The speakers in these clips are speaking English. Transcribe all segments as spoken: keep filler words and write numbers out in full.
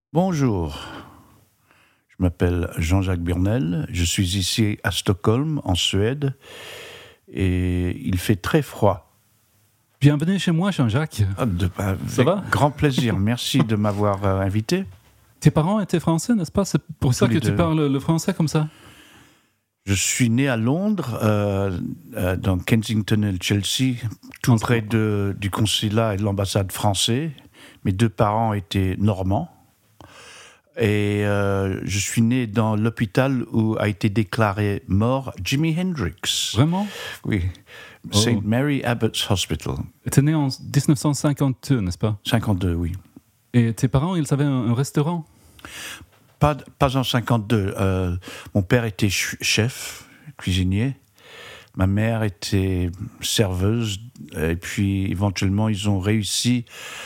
Bonjour, je m'appelle Jean-Jacques Burnel, je suis ici à Stockholm, en Suède, et il fait très froid. Bienvenue chez moi, Jean-Jacques. Ah, de, Ça avec va? grand plaisir, merci de m'avoir euh, invité. Tes parents étaient français, n'est-ce pas? C'est pour ça Tous que les tu deux. parles le français comme ça? Je suis né à Londres, euh, euh, dans Kensington et Chelsea, tout En- près de, du consulat et de l'ambassade français. Mes deux parents étaient normands. Et euh, je suis né dans l'hôpital où a été déclaré mort Jimi Hendrix. Vraiment? Oui, Oh. Saint Mary Abbott's Hospital. Tu es né en dix-neuf cent cinquante-deux, n'est-ce pas? cinquante-deux, oui. Et tes parents, ils avaient un, un restaurant? Pas, pas en cinquante-deux. Euh, mon père était ch- chef, cuisinier. Ma mère était serveuse. Et puis, éventuellement, ils ont réussi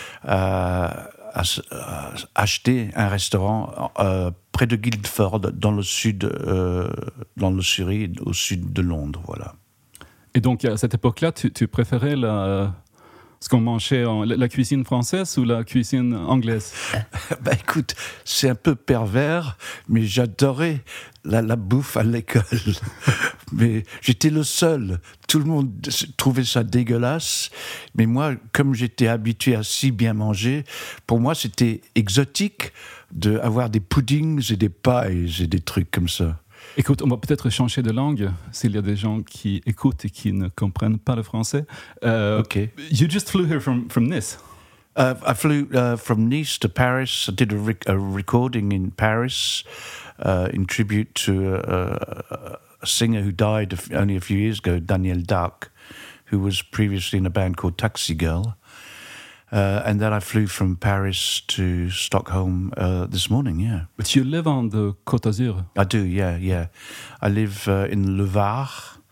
à, à s- à acheter un restaurant euh, près de Guildford, dans le sud, euh, dans le Surrey, au sud de Londres. Voilà. Et donc, à cette époque-là, tu, tu préférais la, ce qu'on mangeait, en, la, la cuisine française ou la cuisine anglaise? Bah écoute, c'est un peu pervers, mais j'adorais la, la bouffe à l'école. Mais j'étais le seul. Tout le monde trouvait ça dégueulasse. Mais moi, comme j'étais habitué à si bien manger, pour moi, c'était exotique d'avoir des puddings et des pies et des trucs comme ça. Écoute, on va peut-être changer de langue s'il y a des gens qui écoutent et qui ne comprennent pas le français. Euh, OK. You just flew here from, from Nice. Uh, I flew uh, from Nice to Paris. I did a, rec- a recording in Paris uh, in tribute to a, a singer who died a f- only a few years ago, Danielle Darc, who was previously in a band called Taxi Girl. Uh, and then I flew from Paris to Stockholm uh, this morning, yeah. But you live on the Côte d'Azur. I do, yeah, yeah. I live uh, in Le Var,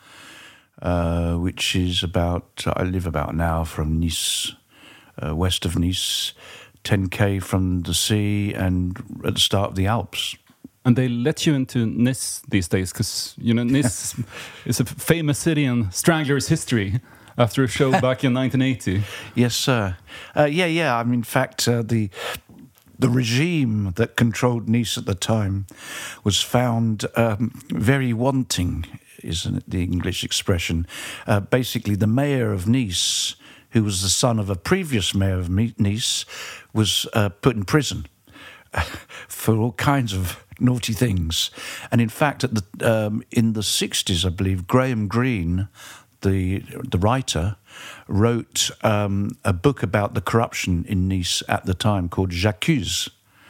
uh, which is about, I live about an hour from Nice, uh, west of Nice, ten k from the sea and at the start of the Alps. And they let you into Nice these days because, you know, Nice is a famous city in Stranglers history after a show back in nineteen eighty. Yes, sir. Uh, yeah, yeah. I mean, in fact, uh, the the regime that controlled Nice at the time was found um, very wanting, isn't it, the English expression? Uh, basically, the mayor of Nice, who was the son of a previous mayor of Me- Nice, was uh, put in prison for all kinds of naughty things. And in fact, at the um, in the sixties, I believe, Graham Greene, the the writer, wrote um, a book about the corruption in Nice at the time called J'accuse.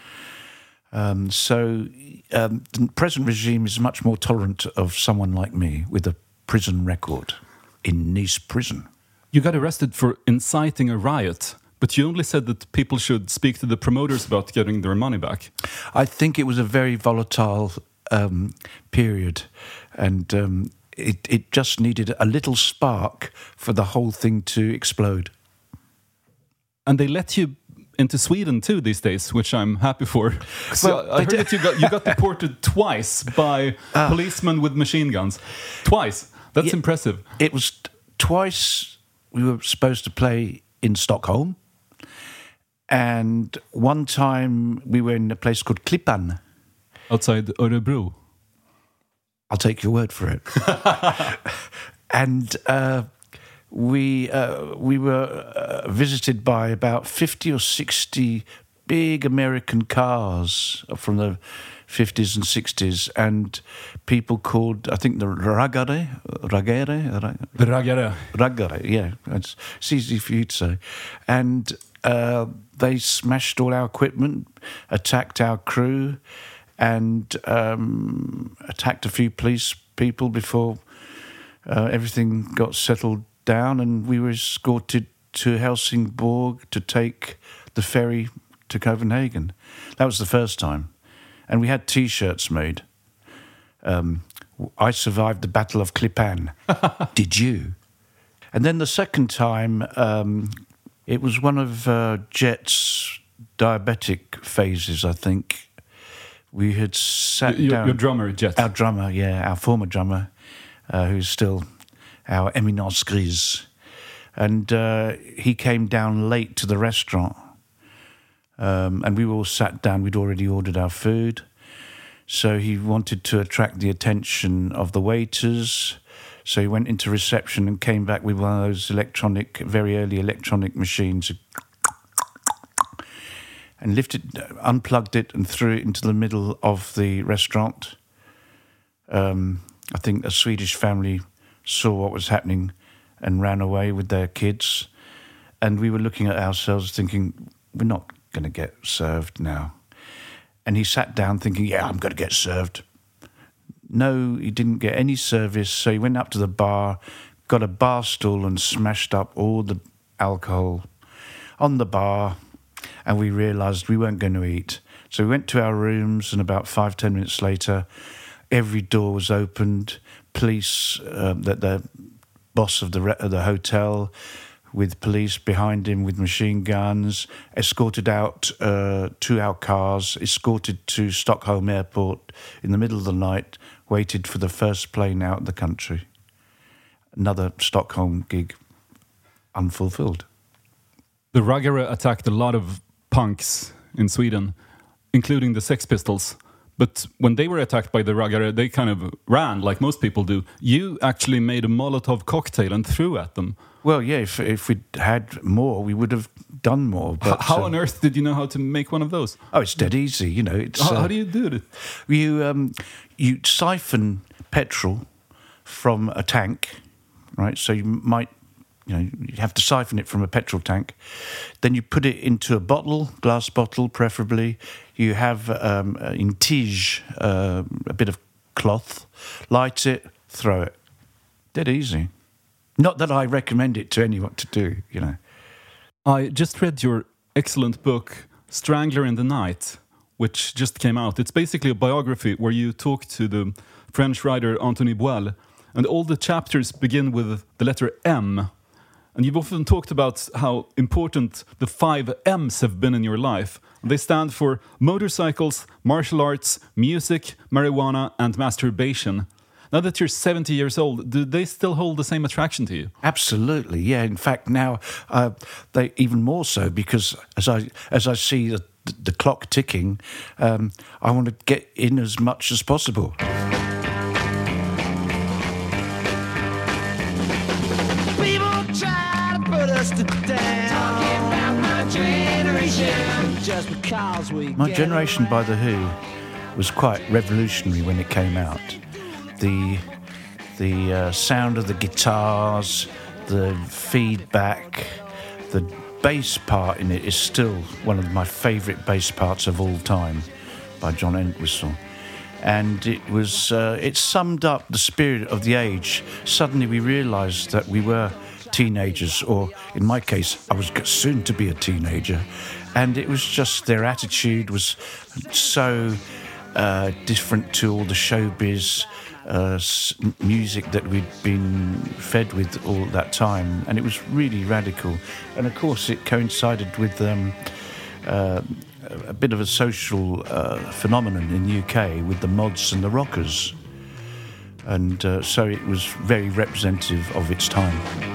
Um, so um, the present regime is much more tolerant of someone like me with a prison record in Nice prison. You got arrested for inciting a riot, but you only said that people should speak to the promoters about getting their money back. I think it was a very volatile um, period, and um, it, it just needed a little spark for the whole thing to explode. And they let you into Sweden too these days, which I'm happy for. So Well, I they heard did- that you got you got deported twice by policemen with machine guns. Twice. That's Yeah. impressive. It was t- twice we were supposed to play in Stockholm, and one time we were in a place called Klippan. Outside Örebro. I'll take your word for it. And uh, we uh, we were uh, visited by about fifty or sixty big American cars from the fifties and sixties, and people called, I think, the Ragare, Ragare, Ra- The raggare. Ragare, yeah, it's, it's easy for you to say. And uh, they smashed all our equipment, attacked our crew, and um, attacked a few police people before uh, everything got settled down, and we were escorted to Helsingborg to take the ferry to Copenhagen. That was the first time. And we had T-shirts made. Um, I survived the Battle of Klippan. Did you? And then the second time, um, it was one of uh, Jet's diabetic phases, I think. We had sat Your, down... your drummer, Jet. Our drummer, yeah, our former drummer, uh, who's still our éminence grise. And uh, he came down late to the restaurant Um, and we all sat down. We'd already ordered our food. So he wanted to attract the attention of the waiters. So he went into reception and came back with one of those electronic, very early electronic machines, and lifted, unplugged it and threw it into the middle of the restaurant. Um, I think a Swedish family saw what was happening and ran away with their kids. And we were looking at ourselves thinking, we're not going to get served now. And he sat down thinking, yeah, I'm going to get served. No, he didn't get any service. So he went up to the bar, got a bar stool and smashed up all the alcohol on the bar. And we realised we weren't going to eat. So we went to our rooms, and about five, ten minutes later, every door was opened. Police, uh, the, the boss of the, re- of the hotel, with police behind him with machine guns, escorted out uh, to our cars, escorted to Stockholm Airport in the middle of the night, waited for the first plane out of the country. Another Stockholm gig, unfulfilled. The Raggare attacked a lot of punks in Sweden, including the Sex Pistols. But when they were attacked by the Raggare, they kind of ran, like most people do. You actually made a Molotov cocktail and threw at them. Well, yeah, if, if we'd had more, we would have done more. But how uh, on earth did you know how to make one of those? Oh, it's dead easy, you know. It's, how, uh, how do you do it? You, um, you siphon petrol from a tank, right? So you might... You know, you have to siphon it from a petrol tank. Then you put it into a bottle, glass bottle preferably. You have um, in tige uh, a bit of cloth, light it, throw it. Dead easy. Not that I recommend it to anyone to do, you know. I just read your excellent book, Strangler in the Night, which just came out. It's basically a biography where you talk to the French writer Anthony Boile, and all the chapters begin with the letter M. And you've often talked about how important the five M's have been in your life. They stand for motorcycles, martial arts, music, marijuana, and masturbation. Now that you're seventy years old, do they still hold the same attraction to you? Absolutely, yeah. In fact, now uh, they even more so, because as I as I see the, the clock ticking, um, I want to get in as much as possible. My Generation by The Who was quite revolutionary when it came out. The the uh, sound of the guitars, the feedback, the bass part in it is still one of my favourite bass parts of all time by John Entwistle. And it was uh, it summed up the spirit of the age. Suddenly we realised that we were teenagers, or in my case, I was soon to be a teenager, and it was just their attitude was so uh, different to all the showbiz uh, music that we'd been fed with all that time, and it was really radical. And of course, it coincided with um, uh, a bit of a social uh, phenomenon in the U K with the mods and the rockers, and uh, so it was very representative of its time.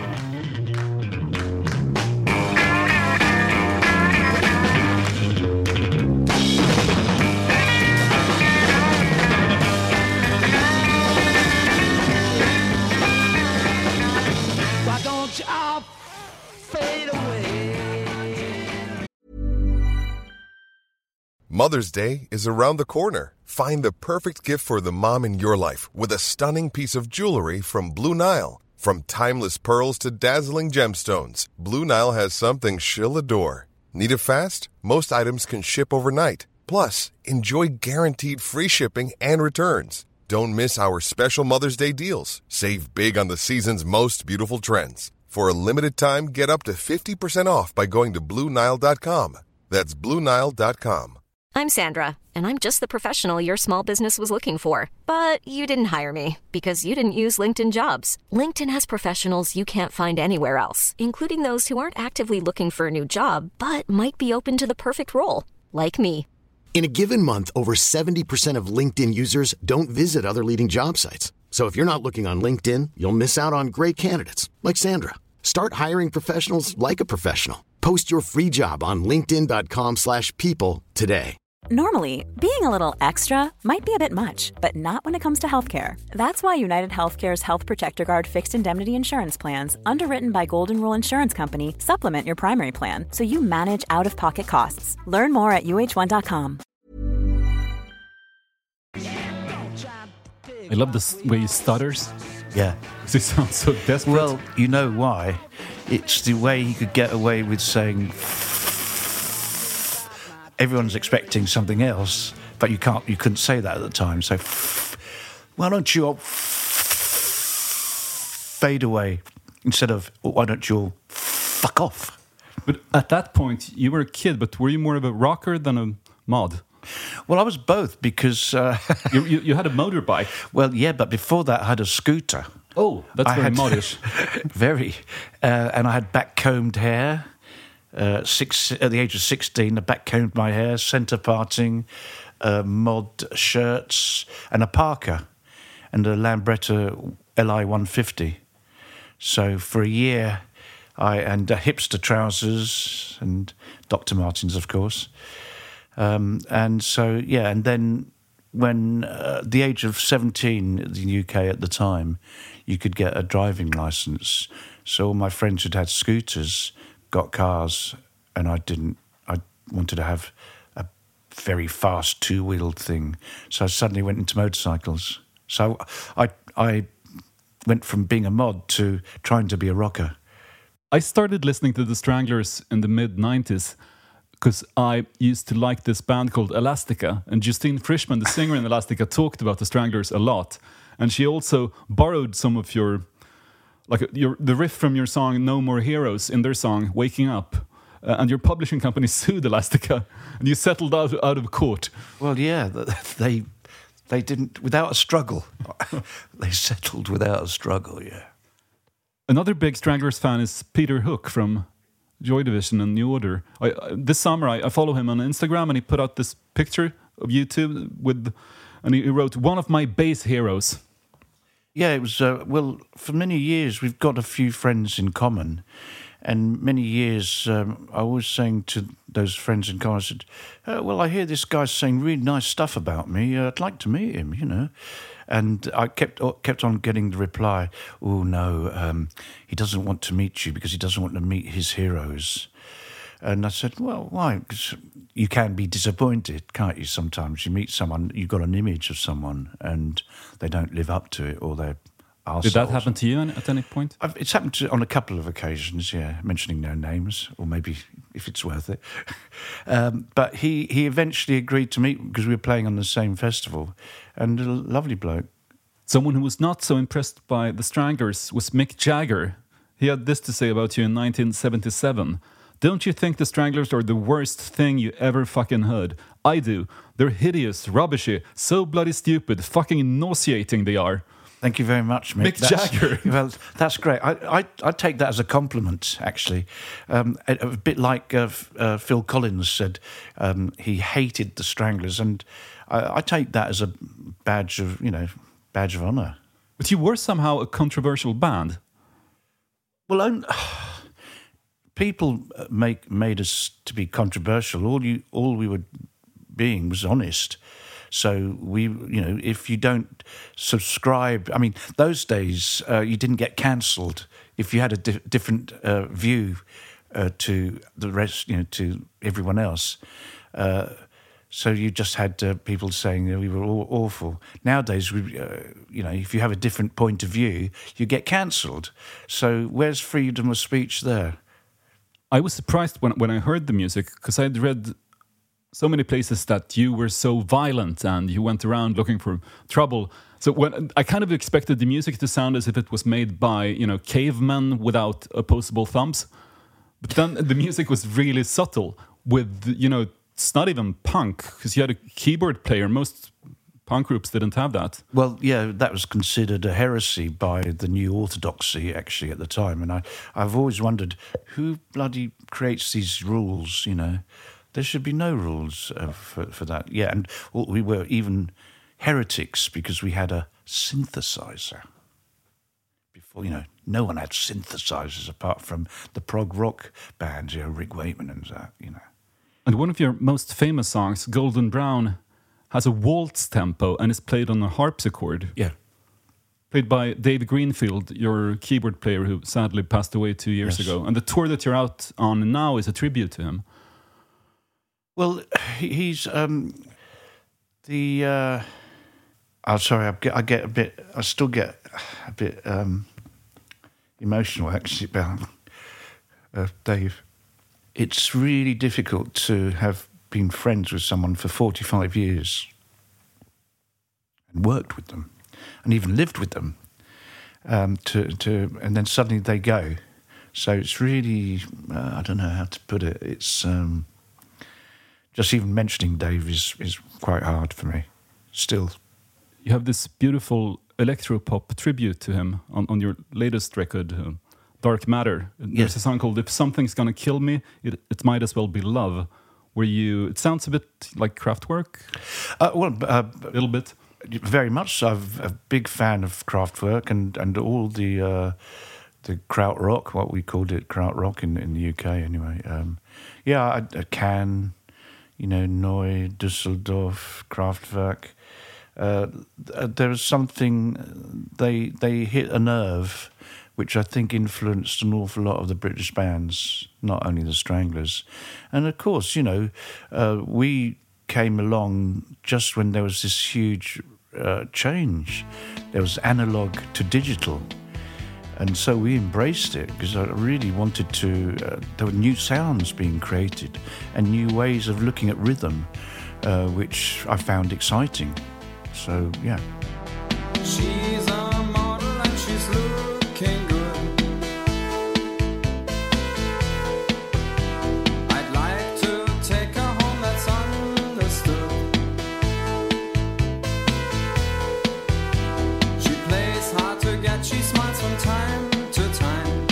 Mother's Day is around the corner. Find the perfect gift for the mom in your life with a stunning piece of jewelry from Blue Nile. From timeless pearls to dazzling gemstones, Blue Nile has something she'll adore. Need it fast? Most items can ship overnight. Plus, enjoy guaranteed free shipping and returns. Don't miss our special Mother's Day deals. Save big on the season's most beautiful trends. For a limited time, get up to fifty percent off by going to Blue Nile dot com. That's Blue Nile dot com. I'm Sandra, and I'm just the professional your small business was looking for. But you didn't hire me because you didn't use LinkedIn Jobs. LinkedIn has professionals you can't find anywhere else, including those who aren't actively looking for a new job, but might be open to the perfect role, like me. In a given month, over seventy percent of LinkedIn users don't visit other leading job sites. So if you're not looking on LinkedIn, you'll miss out on great candidates like Sandra. Start hiring professionals like a professional. Post your free job on linkedin.com slash people today. Normally, being a little extra might be a bit much, but not when it comes to healthcare. That's why United Healthcare's Health Protector Guard fixed indemnity insurance plans, underwritten by Golden Rule Insurance Company, supplement your primary plan so you manage out-of-pocket costs. Learn more at U H one dot com. I love the s- way he stutters. Yeah. Because he sounds so desperate. Well, you know why? It's the way he could get away with saying... Everyone's expecting something else, but you can't. You couldn't say that at the time. So, why don't you all fade away instead of why don't you all fuck off? But at that point, you were a kid, but were you more of a rocker than a mod? Well, I was both because uh, you, you, you had a motorbike. well, yeah, but before that, I had a scooter. Oh, that's I very had- modish. Very, uh, and I had back-combed hair. Uh, six at the age of sixteen, I back-combed my hair, centre parting, uh, mod shirts, and a parka, and a Lambretta L I one fifty. So for a year, I and uh, hipster trousers and Doctor Martens, of course. Um, and so yeah, and then when uh, at the age of seventeen in the U K at the time, you could get a driving licence. So all my friends who'd had scooters got cars, and I didn't. I wanted to have a very fast two-wheeled thing, so I suddenly went into motorcycles. So I I went from being a mod to trying to be a rocker. I started listening to the Stranglers in the mid nineties because I used to like this band called Elastica, and Justine Frischmann, the singer in Elastica, talked about the Stranglers a lot, and she also borrowed some of your, like your the riff from your song "No More Heroes" in their song "Waking Up," uh, and your publishing company sued Elastica, and you settled out out of court. Well, yeah, they they didn't without a struggle. They settled without a struggle. Yeah. Another big Stranglers fan is Peter Hook from Joy Division and New Order. I, I, this summer, I, I follow him on Instagram, and he put out this picture of you two with, and he, he wrote "One of my bass heroes." Yeah, it was, uh, well, for many years we've got a few friends in common, and many years um, I was saying to those friends in common, I said, uh, well, I hear this guy's saying really nice stuff about me, uh, I'd like to meet him, you know. And I kept kept on getting the reply, oh, no, um, he doesn't want to meet you because he doesn't want to meet his heroes. And I said, well, why? 'Cause you can be disappointed, can't you, sometimes? You meet someone, you've got an image of someone, and they don't live up to it, or they're arseholes. Did that happen to you at any point? I've, it's happened to, on a couple of occasions, yeah, mentioning no names, or maybe if it's worth it. um, but he, he eventually agreed to meet because we were playing on the same festival, and a lovely bloke. Someone who was not so impressed by the Stranglers was Mick Jagger. He had this to say about you in nineteen seventy-seven. "Don't you think the Stranglers are the worst thing you ever fucking heard? I do. They're hideous, rubbishy, so bloody stupid, fucking nauseating they are." Thank you very much, Mick. Mick That's- Jagger. Well, that's great. I, I, I take that as a compliment, actually. Um, a, a bit like uh, F- uh, Phil Collins said, um, he hated the Stranglers, and I, I take that as a badge of, you know, badge of honour. But you were somehow a controversial band. Well, on, people make made us to be controversial. All you, all we were being was honest. So we, you know, if you don't subscribe, I mean, those days uh, you didn't get cancelled if you had a di- different uh, view uh, to the rest, you know, to everyone else. Uh, so you just had uh, people saying that we were all awful. Nowadays, we, uh, you know, if you have a different point of view, you get cancelled. So where's freedom of speech there? I was surprised when, when I heard the music because I'd read so many places that you were so violent and you went around looking for trouble. So when I kind of expected the music to sound as if it was made by, you know, cavemen without opposable thumbs. But then the music was really subtle with, you know, it's not even punk because you had a keyboard player. Most punk groups didn't have that. Well, yeah, that was considered a heresy by the New Orthodoxy, actually, at the time. And I, I've always wondered, who bloody creates these rules, you know? There should be no rules uh, for, for that. Yeah, and well, we were even heretics because we had a synthesizer. Before, you know, no one had synthesizers apart from the prog rock bands, you know, Rick Wakeman and that, you know. And one of your most famous songs, Golden Brown, has a waltz tempo and is played on a harpsichord. Yeah. Played by Dave Greenfield, your keyboard player who sadly passed away two years Yes. ago. And the tour that you're out on now is a tribute to him. Well, he- he's um, the. Uh, oh, sorry, I get, I get a bit. I still get a bit um, emotional actually about uh, Dave. It's really difficult to have been friends with someone for forty-five years and worked with them, and even lived with them. Um, to to and then suddenly they go. So it's really uh, I don't know how to put it. It's. Um, Just even mentioning Dave is, is quite hard for me, still. You have this beautiful electropop tribute to him on, on your latest record, uh, Dark Matter. There's Yes. a song called If Something's Gonna Kill Me, it, it Might As Well Be Love, where you, it sounds a bit like Kraftwerk, Uh, well, uh, a little bit. very much so. I'm a big fan of Kraftwerk and, and all the uh, the krautrock, what we called it, krautrock in, in the U K anyway. Um, yeah, I, I can... You know, Neu, Düsseldorf, Kraftwerk. Uh, th- there was something, they they hit a nerve which I think influenced an awful lot of the British bands, not only the Stranglers. And of course, you know, uh, we came along just when there was this huge uh, change. There was analog to digital. And so we embraced it because I really wanted to, uh, there were new sounds being created and new ways of looking at rhythm, uh, which I found exciting. So, yeah. She's a model and she's looking good. I'd like to take her home, that's understood. She plays hard to get, she smiles from time to time.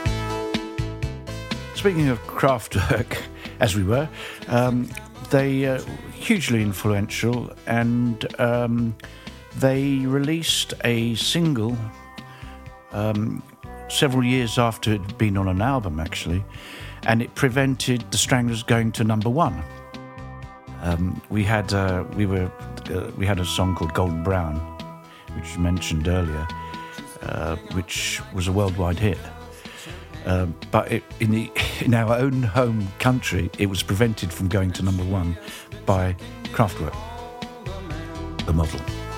Speaking of Kraftwerk, as we were, um, they uh, hugely influential, and um, they released a single um, several years after it had been on an album, actually, and it prevented the Stranglers going to number one. Um, we had uh, we were uh, we had a song called Golden Brown, which you mentioned earlier, uh, which was a worldwide hit. Uh, but it, in the in our own home country, it was prevented from going to number one by Kraftwerk, the model.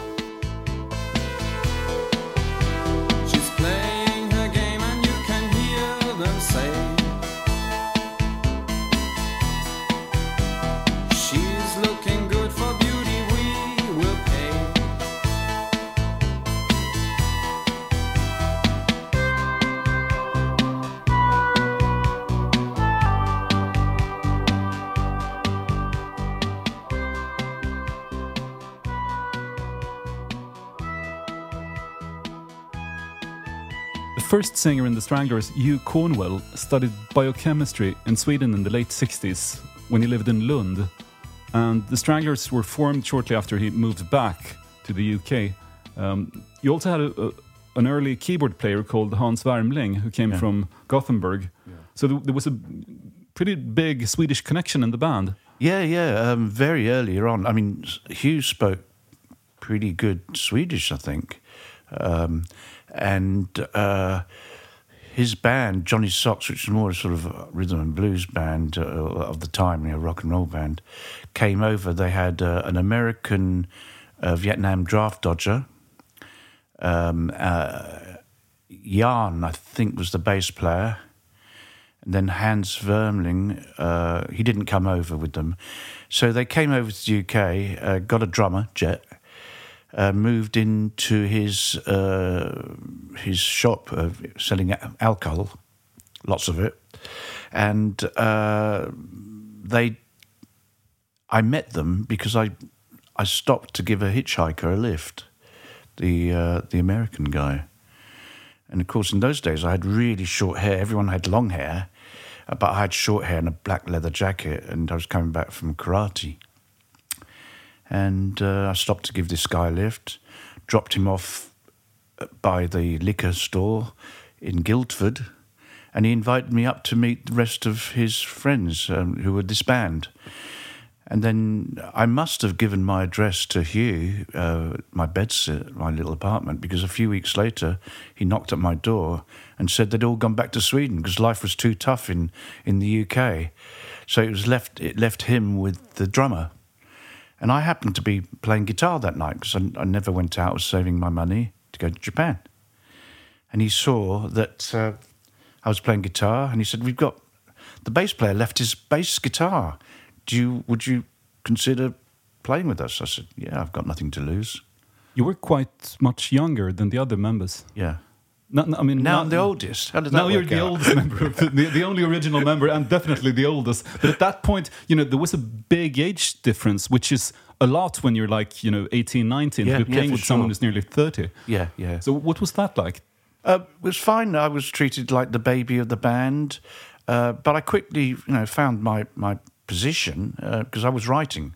She's playing her game and you can hear them say she's looking good for beauty, we will pay. The first singer in the Stranglers, Hugh Cornwell, studied biochemistry in Sweden in the late sixties when he lived in Lund. And the Stranglers were formed shortly after he moved back to the U K. Um, you also had a, a, an early keyboard player called Hans Wermling, who came Yeah. from Gothenburg. So th- there was a pretty big Swedish connection in the band. Yeah, yeah. Um, very earlier on, I mean, Hugh spoke pretty good Swedish, I think, um, and uh, his band, Johnny Socks, which was more a sort of a rhythm and blues band uh, of the time, you know, rock and roll band, came over. They had uh, an American uh, Vietnam draft dodger. Um, uh, Jan, I think, was the bass player. And then Hans Wermling, uh, he didn't come over with them. So they came over to the U K, uh, got a drummer, Jet, uh, moved into his uh, his shop of selling alcohol, lots of it. And uh, they, I met them because I, I stopped to give a hitchhiker a lift, the uh, the American guy. And of course, in those days, I had really short hair. Everyone had long hair, but I had short hair and a black leather jacket, and I was coming back from karate. And uh, I stopped to give this guy a lift, dropped him off by the liquor store. in Guildford, and he invited me up to meet the rest of his friends um, who were disbanded. And then I must have given my address to Hugh, uh, my bedsit, my little apartment, because a few weeks later he knocked at my door and said they'd all gone back to Sweden because life was too tough in, in the U K. So it was left it left him with the drummer. And I happened to be playing guitar that night because I, I never went out. I was saving my money to go to Japan. And he saw that uh, I was playing guitar, and he said, "We've got the bass player left his bass guitar. Do you would you consider playing with us?" I said, "Yeah, I've got nothing to lose." You were quite much younger than the other members. Yeah. No, no, I mean, Now not- I'm the oldest. How did that Now you're work the out? oldest member, of the, the, the only original member, and definitely the oldest. But at that point, you know, there was a big age difference, which is a lot when you're like, you know, eighteen, nineteen. Yeah, You're yeah, playing for with someone sure. who's nearly thirty. Yeah, yeah. So what was that like? Uh, it was fine. I was treated like the baby of the band, uh, but I quickly, you know, found my my position because I was writing.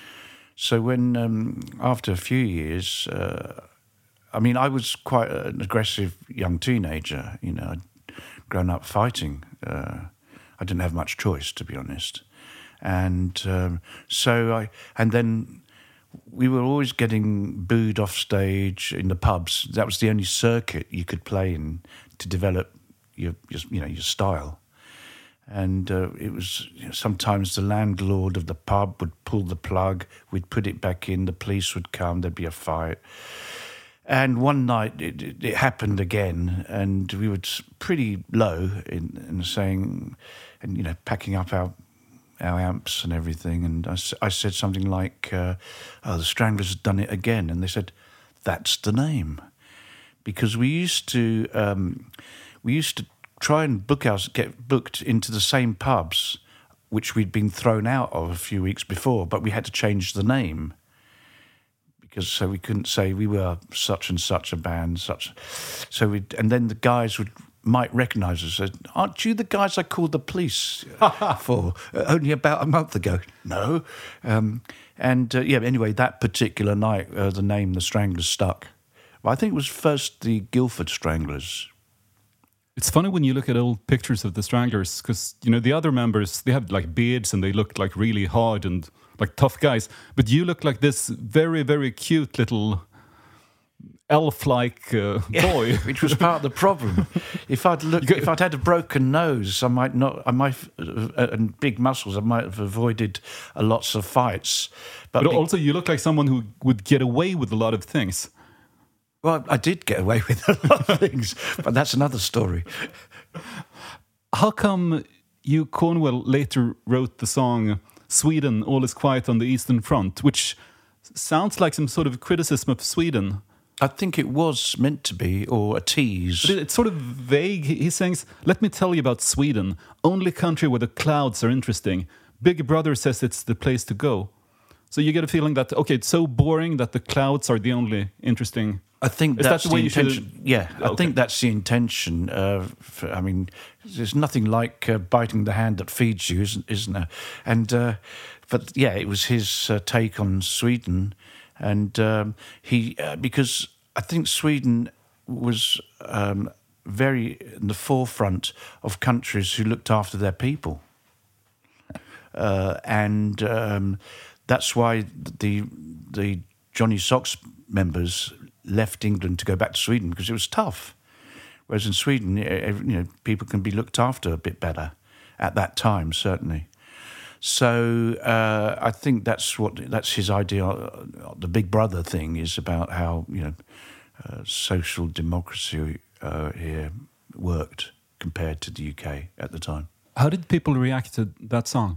So when um, after a few years, uh, I mean, I was quite an aggressive young teenager. You know, I'd grown up fighting. Uh, I didn't have much choice, to be honest, and um, so I and then. We were always getting booed off stage in the pubs. That was the only circuit you could play in to develop your, your you know, your style. And uh, it was you know, sometimes the landlord of the pub would pull the plug. We'd put it back in. The police would come. There'd be a fight. And one night it, it, it happened again, and we were pretty low in, in saying, and you know, packing up our. our amps and everything, and I, s- I said something like, uh, "Oh, the Stranglers have done it again," and they said, "That's the name," because we used to um, we used to try and book us get booked into the same pubs which we'd been thrown out of a few weeks before, but we had to change the name because so we couldn't say we were such and such a band, such. So we and then the guys would. Might recognise us. Said, "Aren't you the guys I called the police for uh, only about a month ago?" No, um, and uh, yeah. Anyway, that particular night, uh, the name the Stranglers stuck. Well, I think it was first the Guildford Stranglers. It's funny when you look at old pictures of the Stranglers, because you know the other members, they have like beards and they look like really hard and like tough guys, but you look like this very very cute little elf-like uh, boy. Which was part of the problem. If I'd looked, if I'd had a broken nose, I might not. I might uh, and big muscles. I might have avoided uh, lots of fights. But, But be- also, you look like someone who would get away with a lot of things. well, I did get away with a lot of things, but that's another story. How come you, Cornwell, later wrote the song Sweden, All is Quiet on the Eastern Front, which sounds like some sort of criticism of Sweden? I think it was meant to be, or a tease. But it- it's sort of vague. He he sings, "Let me tell you about Sweden, only country where the clouds are interesting. Big Brother says it's the place to go." So you get a feeling that, okay, it's so boring that the clouds are the only interesting... I think Is that that's the the, way you should- intention. Yeah, I Okay. think that's the intention. Uh, for, I mean, there's nothing like uh, biting the hand that feeds you, isn't, isn't there? And uh, but yeah, it was his uh, take on Sweden, and um, he uh, because I think Sweden was um, very in the forefront of countries who looked after their people, uh, and um, that's why the the Johnny Sox members left England to go back to Sweden because it was tough. Whereas in Sweden, you know, people can be looked after a bit better at that time, certainly. So uh, I think that's what that's his idea. The Big Brother thing is about how you know uh, social democracy uh, here worked compared to the U K at the time. How did people react to that song?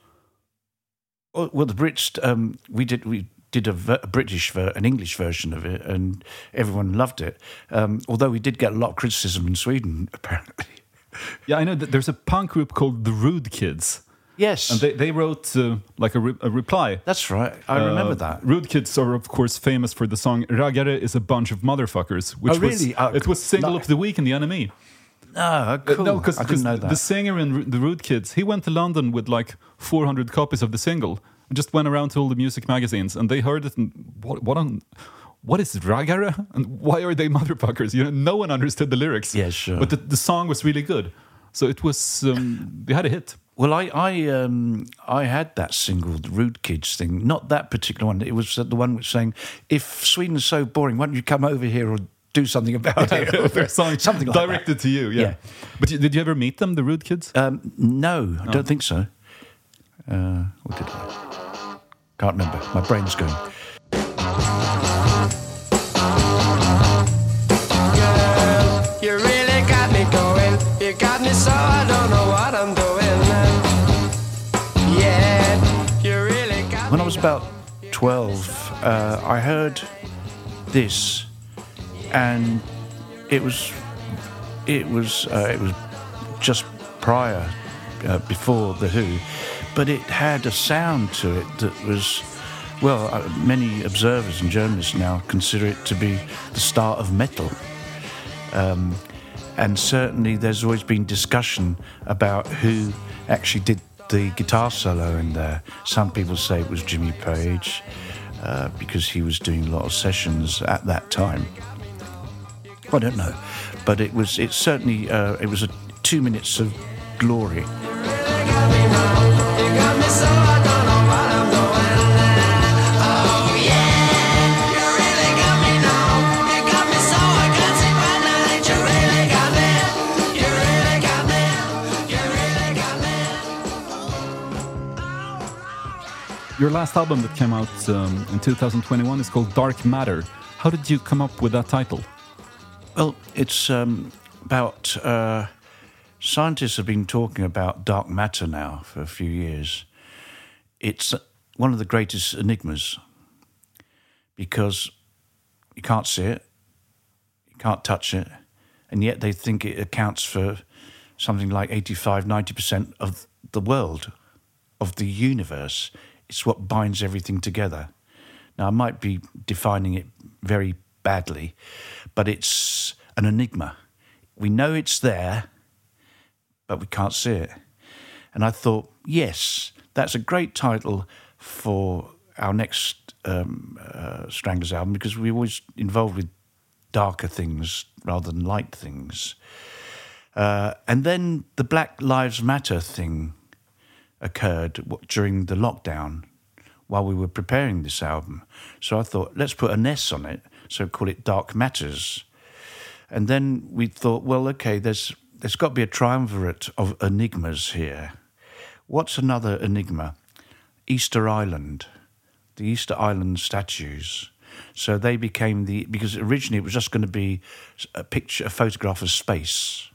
Well, well the Brits, um, we did we. did a, ver- a British, ver- an English version of it, and everyone loved it. Um, although we did get a lot of criticism in Sweden, apparently. Yeah, I know that there's a punk group called the Rude Kids. Yes, And they, they wrote uh, like a, re- a reply. that's right. I remember Uh, that. Rude Kids are, of course, famous for the song Raggare is a bunch of motherfuckers, which Oh, really? was Uh, it was single no- of the week in the N M E. Oh, cool. Uh, no, because I didn't know that. the singer in Ru- the Rude Kids, he went to London with like four hundred copies of the single and just went around to all the music magazines, and they heard it and what, what on what is raggare and why are they motherfuckers? You know, no one understood the lyrics. Yeah, sure. But the, the song was really good, so it was um, they had a hit. Well, I I um, I had that single, the Rude Kids thing. Not that particular one. It was the one which saying, "If Sweden's so boring, why don't you come over here or do something about it?" Their song something like directed that. to you. Yeah. Yeah. But you, did you ever meet them, the Rude Kids? Um, no, I don't think so. Uh, or did I? Can't remember. My brain's going. You really got me going. You got me so I don't know what I'm doing. Yeah, you really got When me I was about twelve, uh, I heard this, and it was it was uh, it was just prior, uh, before the Who, but it had a sound to it that was, well, uh, many observers and journalists now consider it to be the start of metal. Um, and certainly there's always been discussion about who actually did the guitar solo in there. Some people say it was Jimmy Page, uh, because he was doing a lot of sessions at that time. I don't know, but it was it's certainly uh, it was a two minutes of glory. Your last album that came out um, in two thousand twenty-one is called Dark Matter. How did you come up with that title? Well, it's um, about uh, scientists have been talking about dark matter now for a few years. It's one of the greatest enigmas because you can't see it, you can't touch it, and yet they think it accounts for something like eighty-five, ninety percent of the world, of the universe. It's what binds everything together. Now, I might be defining it very badly, but it's an enigma. We know it's there, but we can't see it. And I thought, yes, that's a great title for our next um, uh, Stranglers album, because we're always involved with darker things rather than light things. Uh, and then the Black Lives Matter thing occurred during the lockdown while we were preparing this album. So I thought, let's put an S on it, so call it Dark Matters. And then we thought, well, okay, there's there's got to be a triumvirate of enigmas here. What's another enigma? Easter Island, the Easter Island statues. So they became the, because originally it was just going to be a picture, a photograph of space.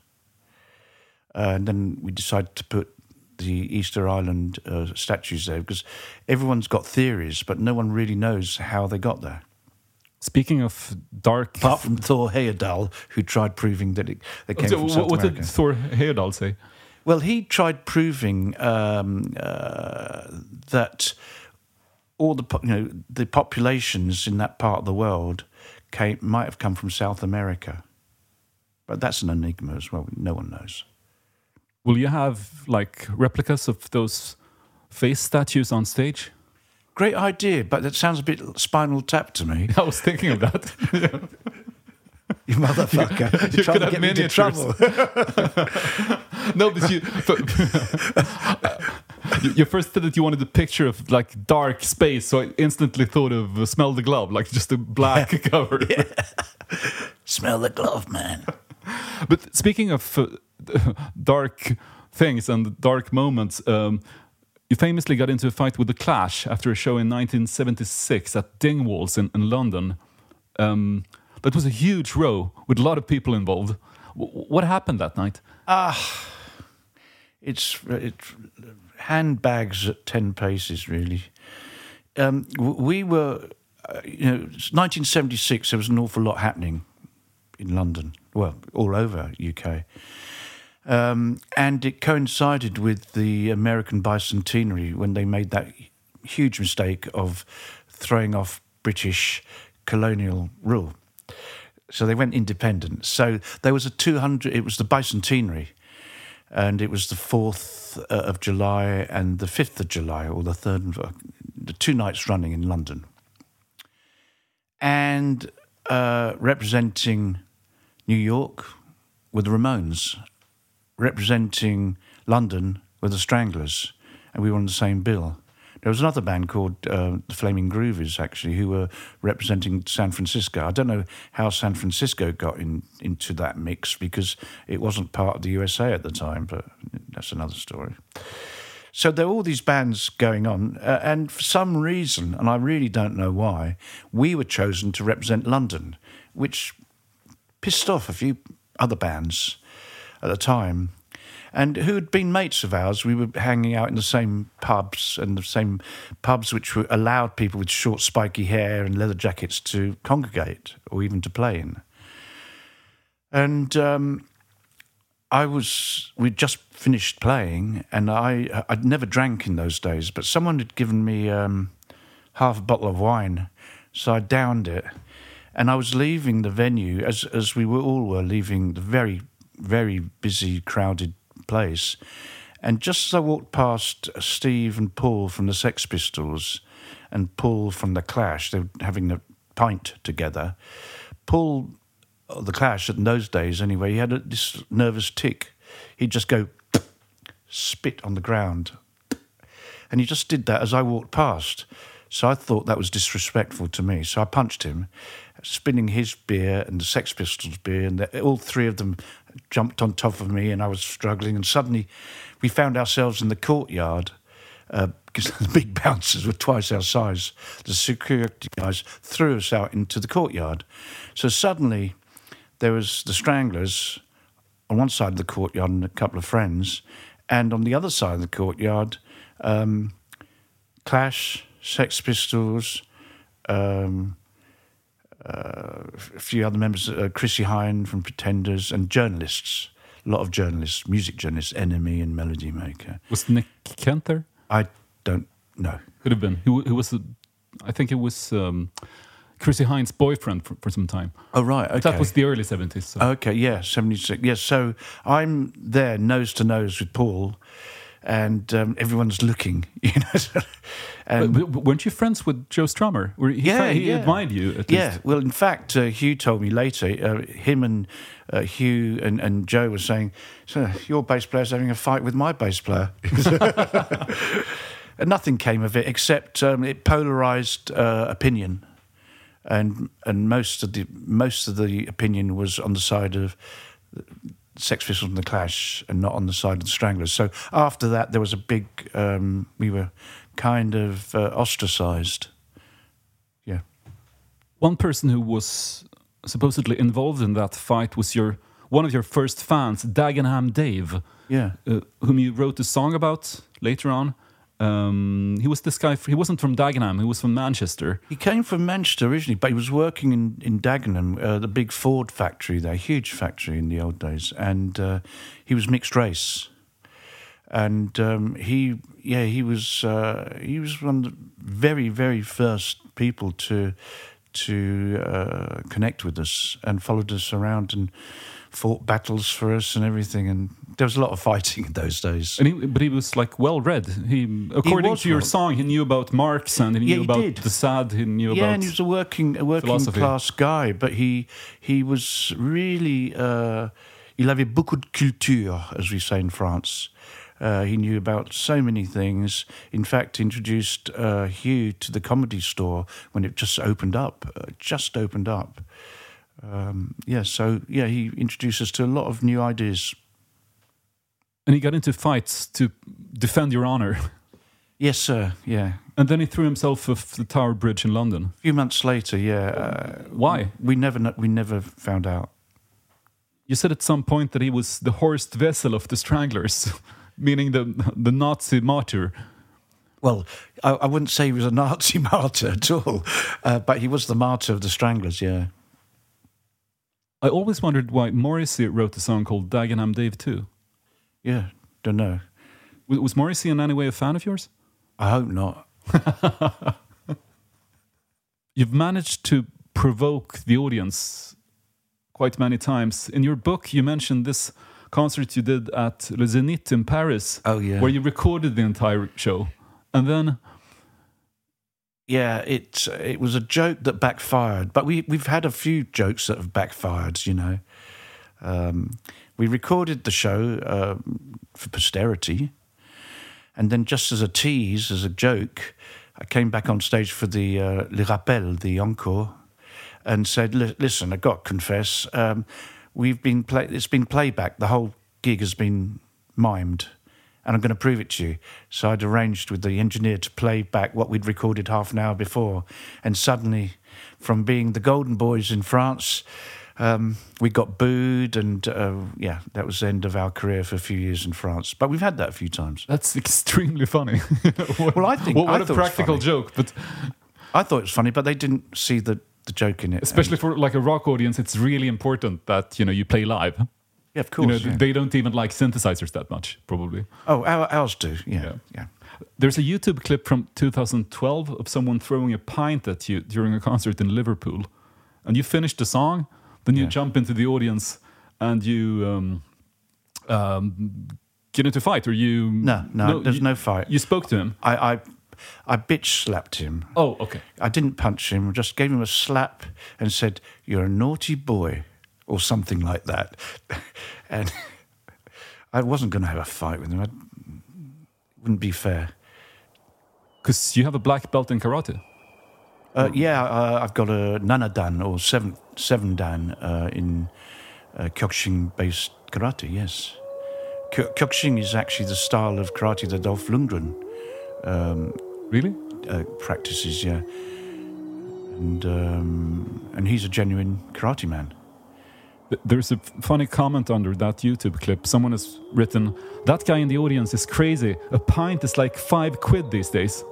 Uh, and then we decided to put the Easter Island uh, statues there, because everyone's got theories, but no one really knows how they got there. Speaking of dark... Apart from Thor Heyerdahl, who tried proving that it they came So from what South what America. did Thor Heyerdahl say? Well, he tried proving um, uh, that all the po- you know the populations in that part of the world came might have come from South America, but that's an enigma as well. No one knows. Will you have like replicas of those face statues on stage? Great idea, but that sounds a bit Spinal Tap to me. I was thinking of that. You motherfucker! You You're trying could to have get me into miniatures. trouble. No, but you, you, you first said that you wanted a picture of like dark space, so I instantly thought of uh, Smell the Glove, like just a black cover. Smell the glove, man. But speaking of uh, dark things and dark moments, um, you famously got into a fight with The Clash after a show in nineteen seventy-six at Dingwalls in, in London. Um, that was a huge row with a lot of people involved. W- what happened that night? It's it's handbags at ten paces, really. Um, w- we were, uh, you know, it's nineteen seventy-six. There was an awful lot happening in London, well, all over U K, um, and it coincided with the American bicentenary when they made that huge mistake of throwing off British colonial rule. So they went independent. So there was a two hundred. It was the bicentenary. And it was the fourth uh, of July and the fifth of July, or the third, and, uh, the two nights running in London. and uh, representing New York with the Ramones, representing London with the Stranglers, and we were on the same bill. There was another band called uh, the Flaming Groovies, actually, who were representing San Francisco. I don't know how San Francisco got in, into that mix because it wasn't part of the U S A at the time, but that's another story. So there were all these bands going on, uh, and for some reason, and I really don't know why, we were chosen to represent London, which pissed off a few other bands at the time. And who had been mates of ours. We were hanging out in the same pubs, and the same pubs which were allowed people with short, spiky hair and leather jackets to congregate or even to play in. And um, I was, we'd just finished playing, and I, I'd never drank in those days, but someone had given me um, half a bottle of wine, so I downed it. And I was leaving the venue, as as we were all were leaving the very, very busy, crowded place, and just as I walked past Steve and Paul from the Sex Pistols and Paul from the Clash, they were having a pint together. Paul, the Clash, in those days anyway, he had a, this nervous tic. He'd just go spit on the ground, and he just did that as I walked past. So I thought that was disrespectful to me. So I punched him, spinning his beer and the Sex Pistols beer, and the, all three of them jumped on top of me, and I was struggling. And suddenly, we found ourselves in the courtyard uh, because the big bouncers were twice our size. The security guys threw us out into the courtyard. So suddenly, there was the Stranglers on one side of the courtyard and a couple of friends, and on the other side of the courtyard, um, Clash, Sex Pistols, um, uh, a few other members, uh, Chrissy Hine from Pretenders, and journalists, a lot of journalists, music journalists, Enemy and Melody Maker. Was Nick Kent there? I don't know. Could have been. Who, who was, a, I think it was um, Chrissy Hine's boyfriend for, for some time. Oh, right, okay. That was the early seventies. So. Okay, yeah, seventy-six. Yes, so I'm there nose to nose with Paul, and um, everyone's looking, you know. And but, but weren't you friends with Joe Strummer? Or he, yeah, he yeah. admired you, at yeah. least. Well, in fact, uh, Hugh told me later, uh, him and uh, Hugh and, and Joe were saying, so your bass player's having a fight with my bass player. And nothing came of it, except um, it polarised uh, opinion. And and most of the most of the opinion was on the side of Sex Pistols and the Clash, and not on the side of the Stranglers. So after that, there was a big. Um, we were kind of uh, ostracised. Yeah. One person who was supposedly involved in that fight was your one of your first fans, Dagenham Dave. Yeah. Uh, whom you wrote a song about later on. Um, he was this guy. He wasn't from Dagenham. He was from Manchester. He came from Manchester originally, but he was working in in Dagenham, uh, the big Ford factory there, huge factory in the old days, and uh, he was mixed race. And um, he, yeah, he was uh, he was one of the very very first people to to uh, connect with us and followed us around and fought battles for us and everything. And there was a lot of fighting in those days. And he, but he was like well read. He, according was to your well- song, he knew about Marx and he Yeah, knew he about did. the Sad. He knew Yeah, about. and he was a working a working philosophy. class guy, but he he was really uh, il avait beaucoup de culture, as we say in France. Uh, he knew about so many things. In fact, introduced uh, Hugh to the Comedy Store when it just opened up. Uh, just opened up. Um, yeah, so yeah, he introduced us to a lot of new ideas. And he got into fights to defend your honor. Yes, sir. Yeah. And then he threw himself off the Tower Bridge in London. A few months later, yeah. Uh, Why? We never kn- we never found out. You said at some point that he was the Horst Wessel of the Stranglers, meaning the the Nazi martyr. Well, I, I wouldn't say he was a Nazi martyr at all, uh, but he was the martyr of the Stranglers, yeah. I always wondered why Morrissey wrote a song called Dagenham Dave too. Yeah, don't know. Was, was Morrissey in any way a fan of yours? I hope not. You've managed to provoke the audience quite many times. In your book, you mentioned this concert you did at Le Zénith in Paris. Oh, yeah. Where you recorded the entire show. And then Yeah, it it was a joke that backfired, but we we've had a few jokes that have backfired. You know, um, we recorded the show uh, for posterity, and then just as a tease, as a joke, I came back on stage for the uh, Le Rappel, the encore, and said, "Listen, I got to confess, um, we've been play- it's been playback. The whole gig has been mimed." And I'm going to prove it to you. So I'd arranged with the engineer to play back what we'd recorded half an hour before. And suddenly, from being the Golden Boys in France, um, we got booed. And uh, yeah, that was the end of our career for a few years in France. But we've had that a few times. That's extremely funny. what, well, I think what, what I a thought practical it was funny. joke. But I thought it was funny, but they didn't see the, the joke in it. Especially and, for like a rock audience, it's really important that, you know, you play live. Yeah, of course. You know, yeah. they don't even like synthesizers that much, probably. Oh, our, ours do. Yeah, Yeah. yeah. There's a YouTube clip from two thousand twelve of someone throwing a pint at you during a concert in Liverpool, and you finish the song, then you Yeah. jump into the audience and you um, um, get into a fight, or you No, no, there's you, no fight. You spoke to him. I, I, I bitch slapped him. Oh, okay. I didn't punch him, just gave him a slap and said, "You're a naughty boy," or something like that. And I wasn't going to have a fight with him. It wouldn't be fair. Because you have a black belt in karate. Uh, yeah, uh, I've got a Nanadan or seven, seven Dan uh, in uh, Kyokushin-based karate, yes. Kyo- Kyokushin is actually the style of karate that Dolph Lundgren um, Really? uh, practices, yeah. And, um, and he's a genuine karate man. There's a funny comment under that YouTube clip. Someone has written, "That guy in the audience is crazy. A pint is like five quid these days."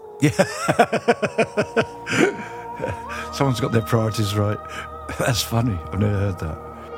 Someone's got their priorities right. That's funny. I've never heard that.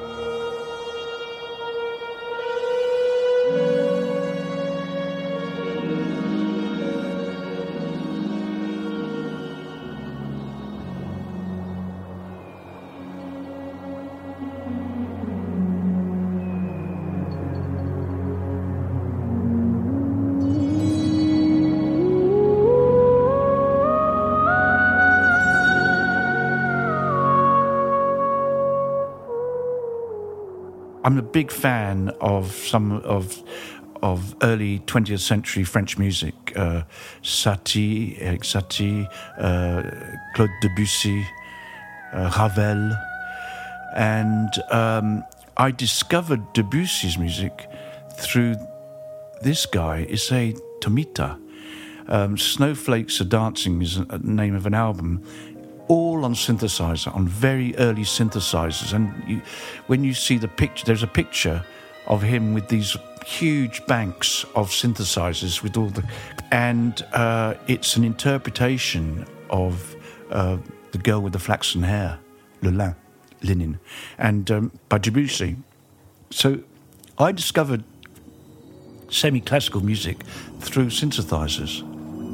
I'm a big fan of some of of early twentieth century French music. Uh, Satie, Eric Satie, uh, Claude Debussy, uh, Ravel. And um, I discovered Debussy's music through this guy, Issei Tomita. Um, Snowflakes Are Dancing is the name of an album. All on synthesizer, on very early synthesizers. And you, when you see the picture, there's a picture of him with these huge banks of synthesizers with all the... And uh, it's an interpretation of uh, The Girl with the Flaxen Hair, Le Lin, Linen, and um, by Debussy. So I discovered semi-classical music through synthesizers.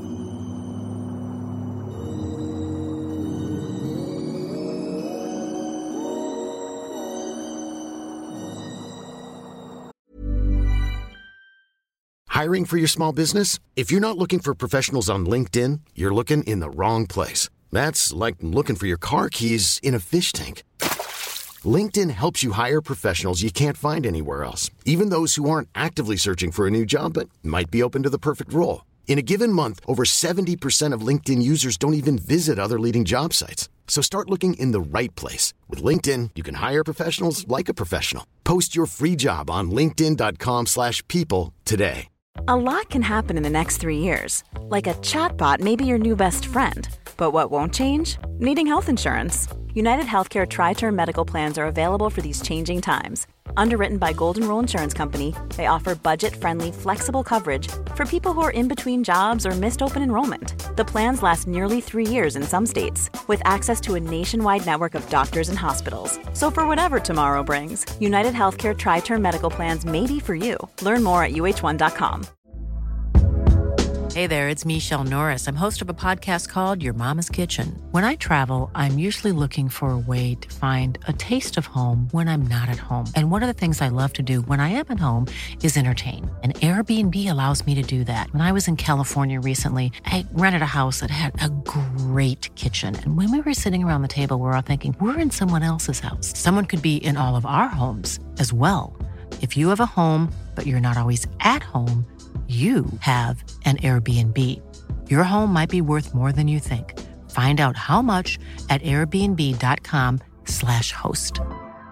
Hiring for your small business? If you're not looking for professionals on LinkedIn, you're looking in the wrong place. That's like looking for your car keys in a fish tank. LinkedIn helps you hire professionals you can't find anywhere else, even those who aren't actively searching for a new job but might be open to the perfect role. In a given month, over seventy percent of LinkedIn users don't even visit other leading job sites. So start looking in the right place. With LinkedIn, you can hire professionals like a professional. Post your free job on linkedin.com slash people today. A lot can happen in the next three years. Like a chatbot may be your new best friend. But what won't change? Needing health insurance. United Healthcare Tri-Term Medical Plans are available for these changing times. Underwritten by Golden Rule Insurance Company, they offer budget-friendly, flexible coverage for people who are in between jobs or missed open enrollment. The plans last nearly three years in some states, with access to a nationwide network of doctors and hospitals. So for whatever tomorrow brings, United Healthcare Tri-Term Medical Plans may be for you. Learn more at U H one dot com. Hey there, it's Michelle Norris. I'm host of a podcast called Your Mama's Kitchen. When I travel, I'm usually looking for a way to find a taste of home when I'm not at home. And one of the things I love to do when I am at home is entertain. And Airbnb allows me to do that. When I was in California recently, I rented a house that had a great kitchen. And when we were sitting around the table, we're all thinking, we're in someone else's house. Someone could be in all of our homes as well. If you have a home, but you're not always at home, you have an Airbnb. Your home might be worth more than you think. Find out how much at airbnb.com slash host.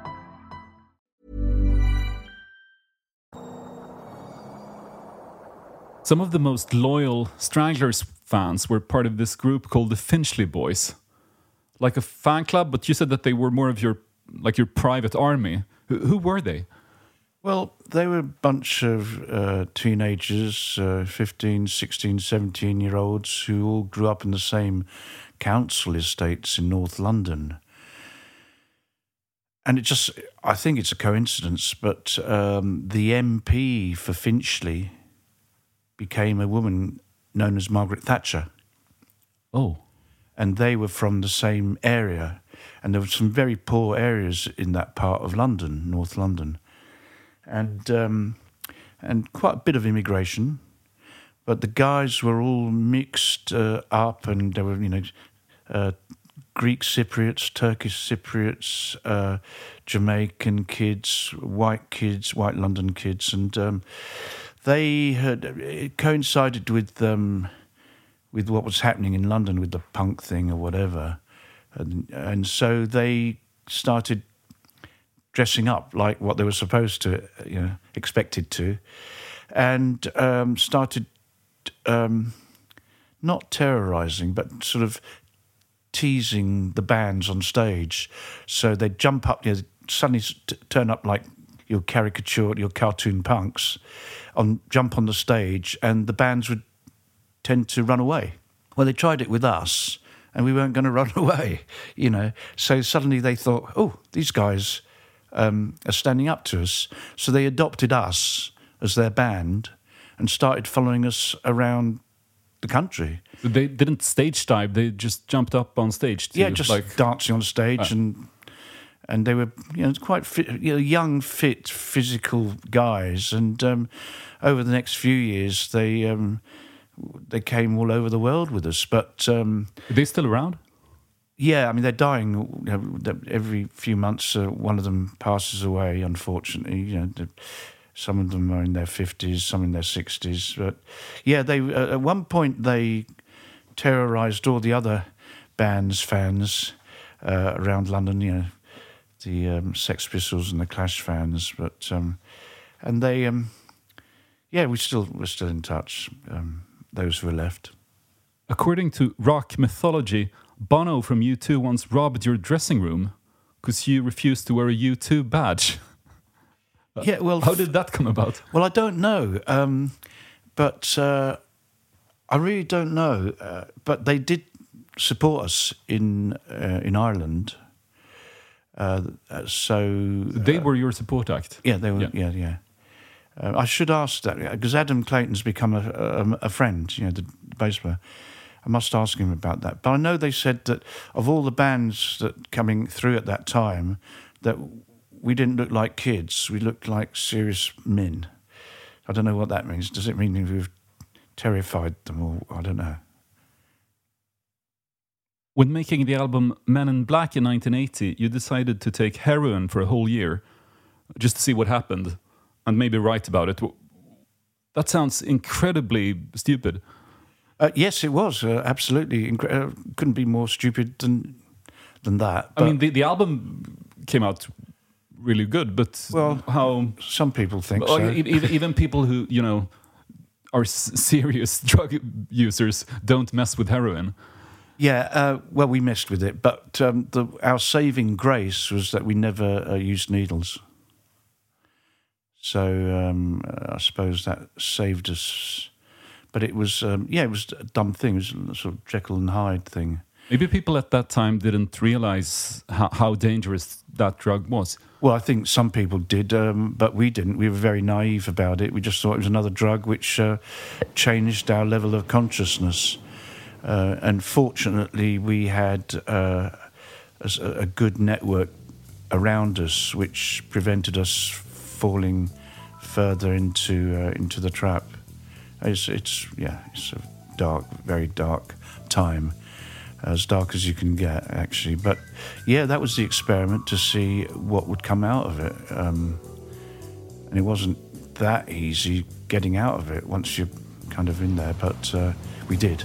Some of the most loyal Stranglers fans were part of this group called the Finchley Boys. Like a fan club, but you said that they were more of your, like your private army. Who, who were they? Well, they were a bunch of uh, teenagers, uh, fifteen, sixteen, seventeen-year-olds who all grew up in the same council estates in North London. And it just, I think it's a coincidence, but um, the M P for Finchley became a woman known as Margaret Thatcher. Oh. And they were from the same area. And there were some very poor areas in that part of London, North London. And um, and quite a bit of immigration, but the guys were all mixed uh, up, and there were, you know, uh, Greek Cypriots, Turkish Cypriots, uh, Jamaican kids, white kids, white London kids, and um, they had it coincided with um, with what was happening in London with the punk thing or whatever, and and so they started dressing up like what they were supposed to, you know, expected to, and um, started um, not terrorising, but sort of teasing the bands on stage. So they'd jump up, you know, suddenly t- turn up like your caricature, your cartoon punks, on jump on the stage, and the bands would tend to run away. Well, they tried it with us, and we weren't going to run away, you know. So suddenly they thought, oh, these guys Um, are standing up to us. So they adopted us as their band and started following us around the country. They didn't stage dive, they just jumped up on stage to, yeah, just like dancing on stage, uh, and and they were, you know, quite fit, you know, young, fit, physical guys. And um, over the next few years, they um, they came all over the world with us. But um, are they still around? yeah, I mean, they're dying, you know, every few months. Uh, one of them passes away, unfortunately. You know, the, some of them are in their fifties, some in their sixties. But yeah, they uh, at one point they terrorised all the other bands' fans uh, around London. You know, the um, Sex Pistols and the Clash fans. But um, and they, um, yeah, we still we're still in touch. Um, those who are left. According to rock mythology, Bono from U two once robbed your dressing room because you refused to wear a U two badge. Yeah, well, how did that come about? Well, I don't know, um, but uh, I really don't know. Uh, but they did support us in uh, in Ireland. Uh, so they uh, were your support act. Yeah, they were. Yeah, yeah. yeah. Uh, I should ask that because Adam Clayton's become a, a, a friend. You know, the bass player. I must ask him about that. But I know they said that of all the bands that coming through at that time, that we didn't look like kids. We looked like serious men. I don't know what that means. Does it mean we've terrified them, or I don't know. When making the album Men in Black in nineteen eighty, you decided to take heroin for a whole year just to see what happened and maybe write about it. That sounds incredibly stupid. Uh, yes, it was uh, absolutely incre- uh, couldn't be more stupid than than that. I mean, the, the album came out really good, but well, how some people think oh, so. Even, even people who, you know, are s- serious drug users don't mess with heroin. Yeah, uh, well, we messed with it, but um, the, our saving grace was that we never uh, used needles. So um, I suppose that saved us. But it was, um, yeah, it was a dumb thing. It was a sort of Jekyll and Hyde thing. Maybe people at that time didn't realize how, how dangerous that drug was. Well, I think some people did, um, but we didn't. We were very naive about it. We just thought it was another drug which uh, changed our level of consciousness. Uh, and fortunately, we had uh, a, a good network around us which prevented us falling further into uh, into the trap. It's, it's yeah, it's a dark, very dark time. as dark as you can get, actually. But yeah, that was the experiment, to see what would come out of it. Um, and it wasn't that easy getting out of it once you're kind of in there, but uh, we did.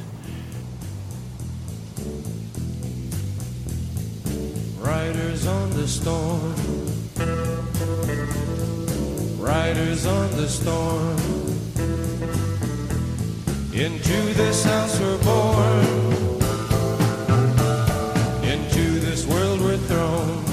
Riders on the storm, riders on the storm. Into this house we're born, into this world we're thrown,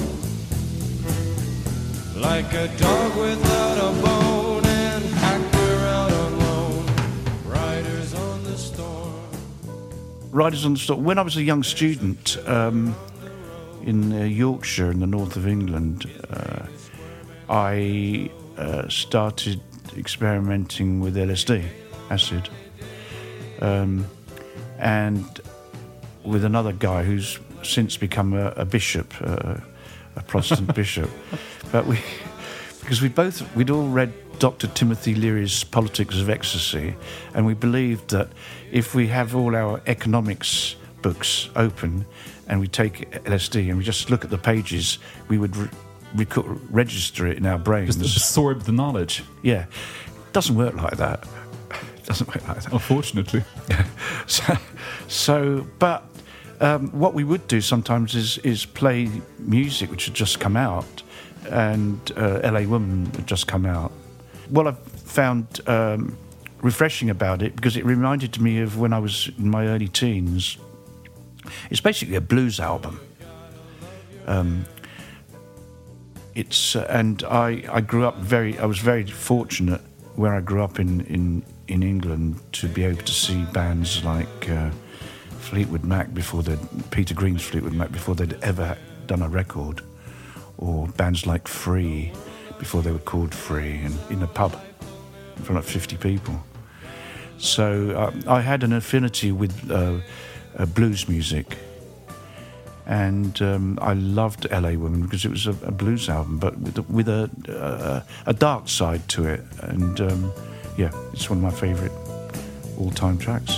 like a dog without a bone, and packed we're out on loan. Riders on the storm. Riders on the Storm. When I was a young student um, in uh, Yorkshire, in the north of England, uh, I uh, started experimenting with L S D, acid, um, and with another guy who's since become a, a bishop, uh, a Protestant bishop. But we, because we both, we'd all read Doctor Timothy Leary's Politics of Ecstasy, and we believed that if we have all our economics books open and we take L S D and we just look at the pages, we would re- reco- register it in our brains. Just absorb the knowledge. Yeah. It doesn't work like that. It doesn't work like that. Unfortunately. so, so, but um, what we would do sometimes is, is play music which had just come out, and uh, L A Woman had just come out. What I found um, refreshing about it, because it reminded me of when I was in my early teens, it's basically a blues album. Um, it's uh, and I, I grew up very. I was very fortunate where I grew up in, in, in England to be able to see bands like uh, Fleetwood Mac before they Peter Green's Fleetwood Mac before they'd ever done a record, or bands like Free before they were called Free, and in a pub in front of fifty people. So um, I had an affinity with uh, uh, blues music, and um, I loved L A Woman because it was a, a blues album, but with, a, with a, a a dark side to it, and um, yeah, it's one of my favourite all-time tracks.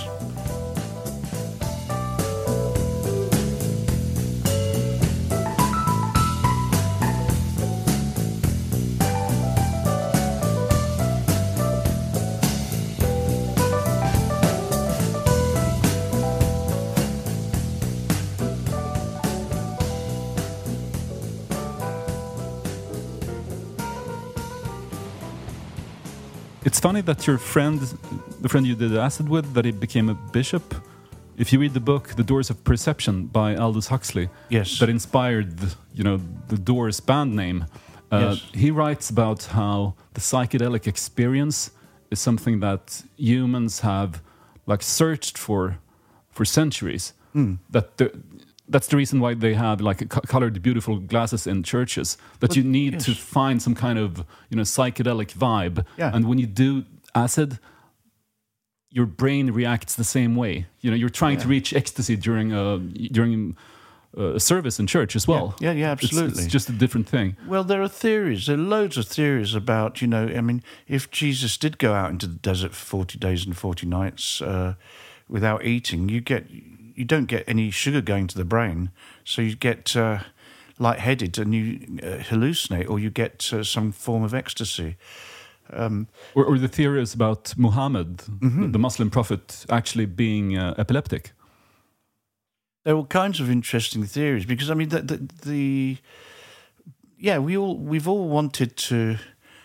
It's funny that your friend, the friend you did acid with, that he became a bishop. If you read the book The Doors of Perception by Aldous Huxley, yes, that inspired, you know, the Doors band name, uh, yes. he writes about how the psychedelic experience is something that humans have like searched for for centuries. Mm. That the, that's the reason why they have like co- colored beautiful glasses in churches, that but, you need yes. to find some kind of, you know, psychedelic vibe. Yeah. And when you do acid, your brain reacts the same way. You know, you're trying yeah. to reach ecstasy during a during a service in church as well. Yeah, yeah, yeah absolutely. It's, it's just a different thing. Well, there are theories. There are loads of theories about, you know, I mean, if Jesus did go out into the desert for forty days and forty nights uh, without eating, you get you don't get any sugar going to the brain, so you get uh, lightheaded and you uh, hallucinate, or you get uh, some form of ecstasy. Um, or, or the theory is about Muhammad, mm-hmm. the Muslim prophet, actually being uh, epileptic. There are all kinds of interesting theories because I mean the, the, the yeah we all we've all wanted to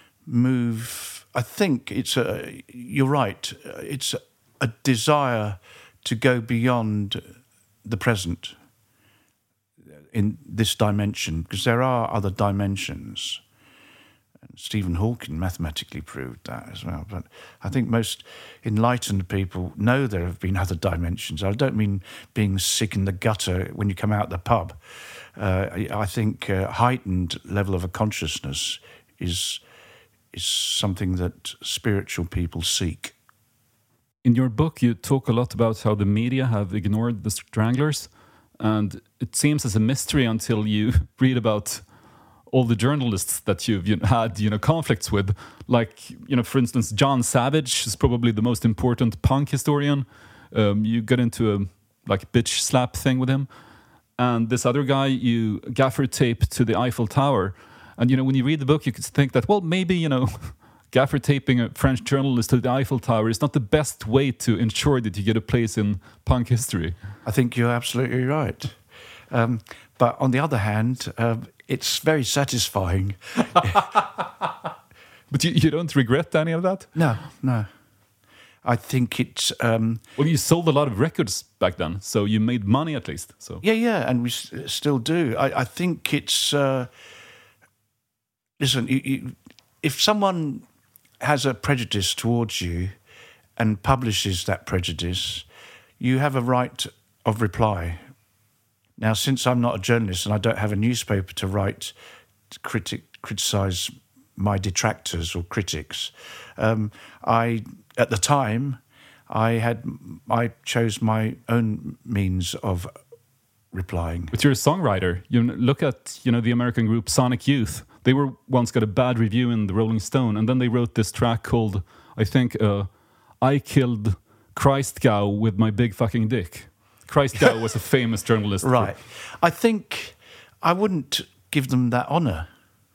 move. I think it's a you're right. It's a desire to go beyond the present in this dimension, because there are other dimensions. And Stephen Hawking mathematically proved that as well. But I think most enlightened people know there have been other dimensions. I don't mean being sick in the gutter when you come out the pub. Uh, I think a heightened level of a consciousness is is something that spiritual people seek. In your book, you talk a lot about how the media have ignored the Stranglers, and it seems as a mystery until you read about all the journalists that you've you know, had you know conflicts with. Like, you know, for instance, John Savage is probably the most important punk historian. Um, you got into a like bitch slap thing with him. And this other guy, you gaffer tape to the Eiffel Tower. And, you know, when you read the book, you could think that, well, maybe, you know, gaffer taping a French journalist to the Eiffel Tower is not the best way to ensure that you get a place in punk history. I think you're absolutely right. Um, but on the other hand, um, it's very satisfying. But you, you don't regret any of that? No, no. I think it's... Um, well, you sold a lot of records back then, so you made money at least. So Yeah, yeah, and we s- still do. I, I think it's... Uh, listen, you, you, if someone has a prejudice towards you and publishes that prejudice, you have a right of reply. Now, since I'm not a journalist and I don't have a newspaper to write to critic, criticise my detractors or critics, um, I... At the time, I had I chose my own means of replying. But you're a songwriter. You kn- look at you know the American group Sonic Youth. They were once got a bad review in the Rolling Stone, and then they wrote this track called, I think, uh, "I Killed Christgau with My Big Fucking Dick." Christgau was a famous journalist. Right. I think I wouldn't give them that honour.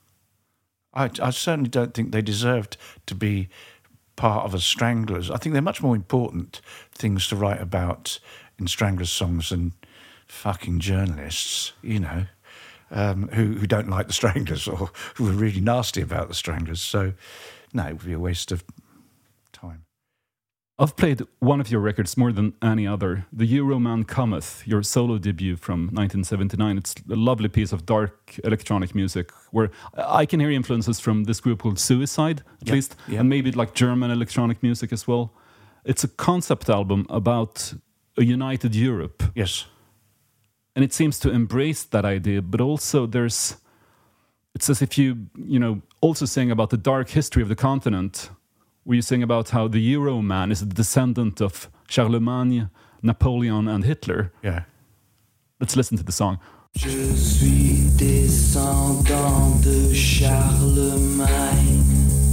I, I certainly don't think they deserved to be part of a Stranglers. I think they're much more important things to write about in Stranglers songs than fucking journalists, you know, um, who, who don't like the Stranglers or who are really nasty about the Stranglers. So, no, it would be a waste of time. I've played one of your records more than any other, The Euroman Cometh, your solo debut from nineteen seventy-nine. It's a lovely piece of dark electronic music where I can hear influences from this group called Suicide, at Yeah, least, yeah. and maybe like German electronic music as well. It's a concept album about a united Europe. Yes. And it seems to embrace that idea, but also there's... It's as if you, you know, also saying about the dark history of the continent, where you sing about how the Euroman is a descendant of Charlemagne, Napoleon, and Hitler. Yeah. Let's listen to the song. Je suis descendant de Charlemagne.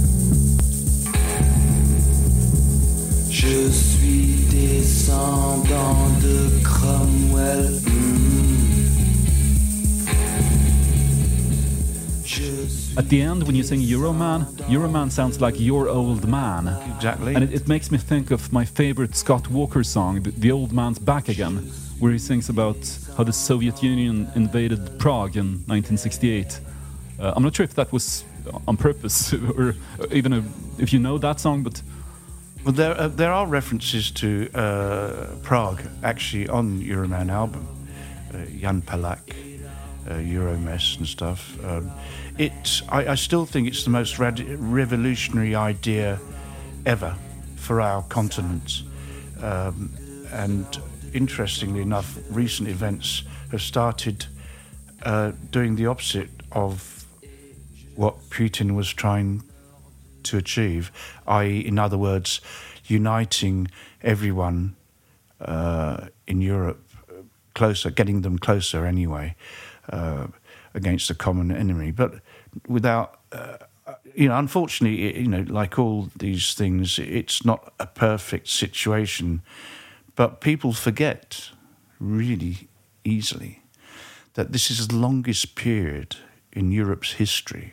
Je suis descendant de Cromwell. At the end, when you sing Euroman, Euroman sounds like Your Old Man. Exactly. And it, it makes me think of my favorite Scott Walker song, The, the Old Man's Back Again, where he sings about how the Soviet Union invaded Prague in nineteen sixty-eight. Uh, I'm not sure if that was on purpose or even a, if you know that song, but... Well, there uh, there are references to uh, Prague actually on Euroman album. Uh, Jan Palak, uh, Euromess and stuff. Um, it I, I still think it's the most rad- revolutionary idea ever for our continent. Um, and interestingly enough, recent events have started uh, doing the opposite of what Putin was trying to achieve, that is, in other words, uniting everyone uh, in Europe closer, getting them closer anyway, uh, against a common enemy. But without, uh, you know, unfortunately, you know, like all these things, it's not a perfect situation. But people forget really easily that this is the longest period in Europe's history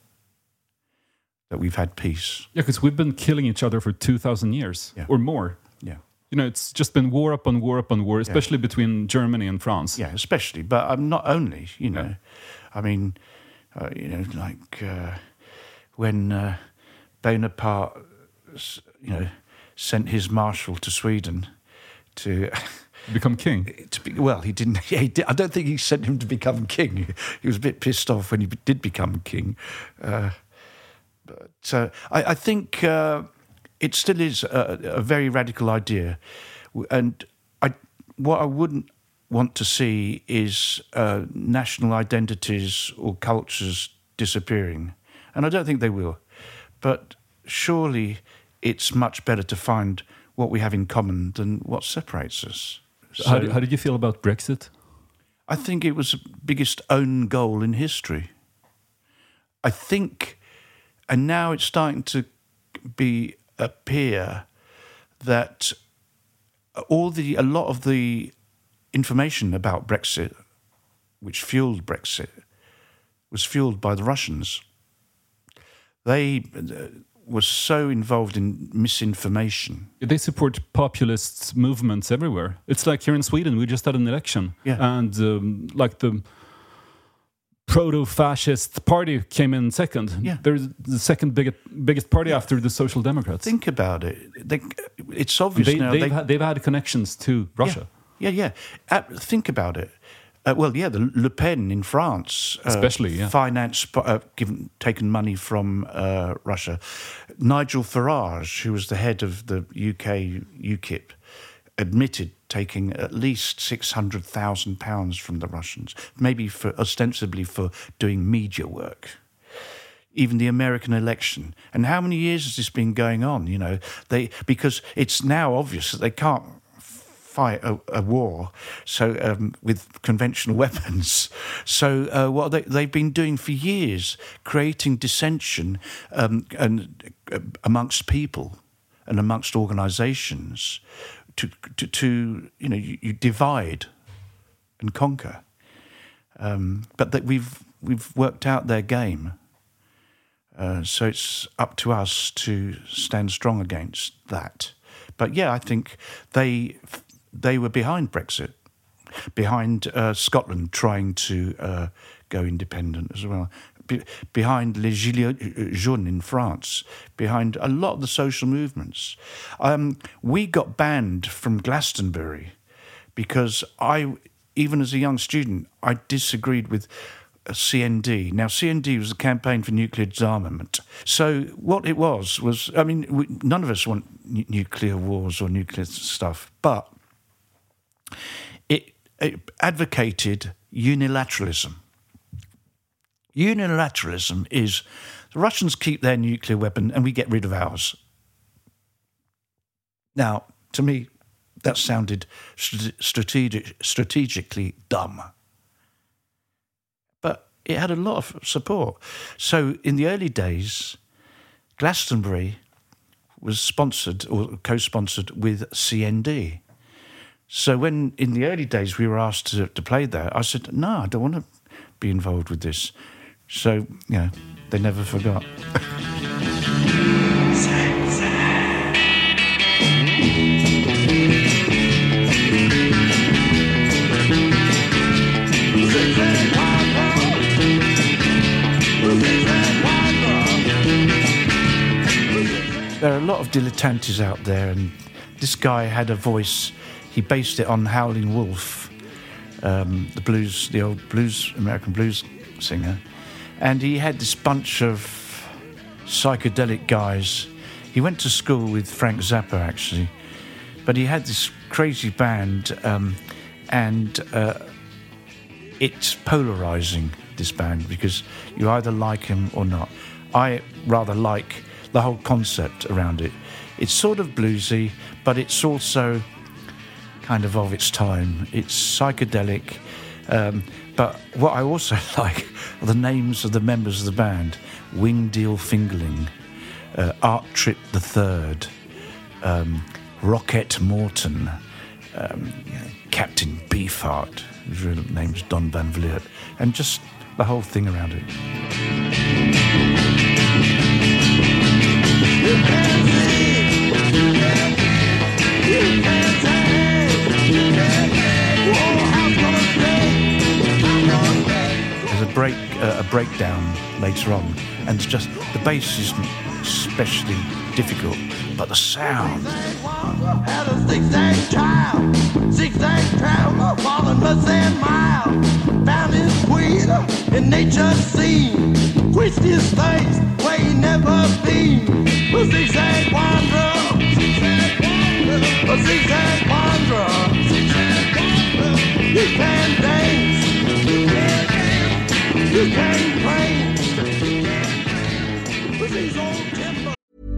that we've had peace. Yeah, because we've been killing each other for two thousand years Yeah. or more. Yeah. You know, it's just been war upon war upon war, especially between Germany and France. Yeah, especially, but um, not only, you know. Yeah. I mean, uh, you know, like uh, when uh, Bonaparte, s- you know, sent his marshal to Sweden to... Become king. To be, well, he didn't. Yeah, he did, I don't think he sent him to become king. He was a bit pissed off when he did become king. Uh, but uh, I, I think uh, it still is a, a very radical idea, and I, what I wouldn't want to see is uh, national identities or cultures disappearing, and I don't think they will. But surely it's much better to find what we have in common than what separates us. how, So- did, how did you feel about Brexit? I think it was the biggest own goal in history. I think, and now it's starting to be appear that all the a lot of the information about Brexit, which fueled Brexit, was fueled by the Russians. They uh, were so involved in misinformation. They support populist movements everywhere. It's like here in Sweden, we just had an election. Yeah. And um, like the proto-fascist party came in second. Yeah. They're the second biggest biggest party after the Social Democrats. Think about it. They, it's obvious they, now. they've, they, had, they've had connections to Russia. Yeah, yeah. yeah. Uh, think about it. Uh, well, yeah, the Le Pen in France, uh, especially, yeah, financed, uh, given, taken money from uh, Russia. Nigel Farage, who was the head of the U K UKIP, admitted taking at least six hundred thousand pounds from the Russians, maybe for ostensibly for doing media work. Even the American election, and how many years has this been going on? You know, they because it's now obvious that they can't fight a, a war so um, with conventional weapons. So uh, what they, they've been doing for years, creating dissension um, and uh, amongst people and amongst organisations to, to to you know you, you divide and conquer. Um, but that we've we've worked out their game. Uh, so it's up to us to stand strong against that. But yeah, I think they. They were behind Brexit, behind uh, Scotland trying to uh, go independent as well, Be- behind Les Gilets jaunes in France, behind a lot of the social movements. Um, we got banned from Glastonbury because I, even as a young student, I disagreed with C N D. Now, C N D was the Campaign for Nuclear Disarmament. So what it was, was, I mean, we, none of us want n- nuclear wars or nuclear stuff, but It, it advocated unilateralism. Unilateralism is the Russians keep their nuclear weapon and we get rid of ours. Now, to me, that sounded strategic, strategically dumb. But it had a lot of support. So in the early days, Glastonbury was sponsored or co-sponsored with C N D. So when, in the early days, we were asked to, to play there, I said, no, I don't want to be involved with this. So, you know, they never forgot. There are a lot of dilettantes out there, and this guy had a voice. He based it on Howlin' Wolf, um, the blues, the old blues, American blues singer. And he had this bunch of psychedelic guys. He went to school with Frank Zappa, actually. But he had this crazy band, um, and uh, it's polarising, this band, because you either like him or not. I rather like the whole concept around it. It's sort of bluesy, but it's also kind of of its time. It's psychedelic, um, but what I also like are the names of the members of the band: Wing Deal Fingerling, uh, Art Trip the Third, um, Rocket Morton, um, you know, Captain Beefheart, whose real name's Don Van Vliet, and just the whole thing around it. You can see, you can see, you can see. There's a break, uh, a breakdown later on, and it's just the bass isn't especially difficult, but the sound. Had a zigzag child, zigzag traveler, falling must mile. Found his queen in nature's scene, quitched his face where he never been. A zigzag wanderer, zigzag wanderer, a zigzag wanderer. You can dance, you can dance, you can pray. With these old timber.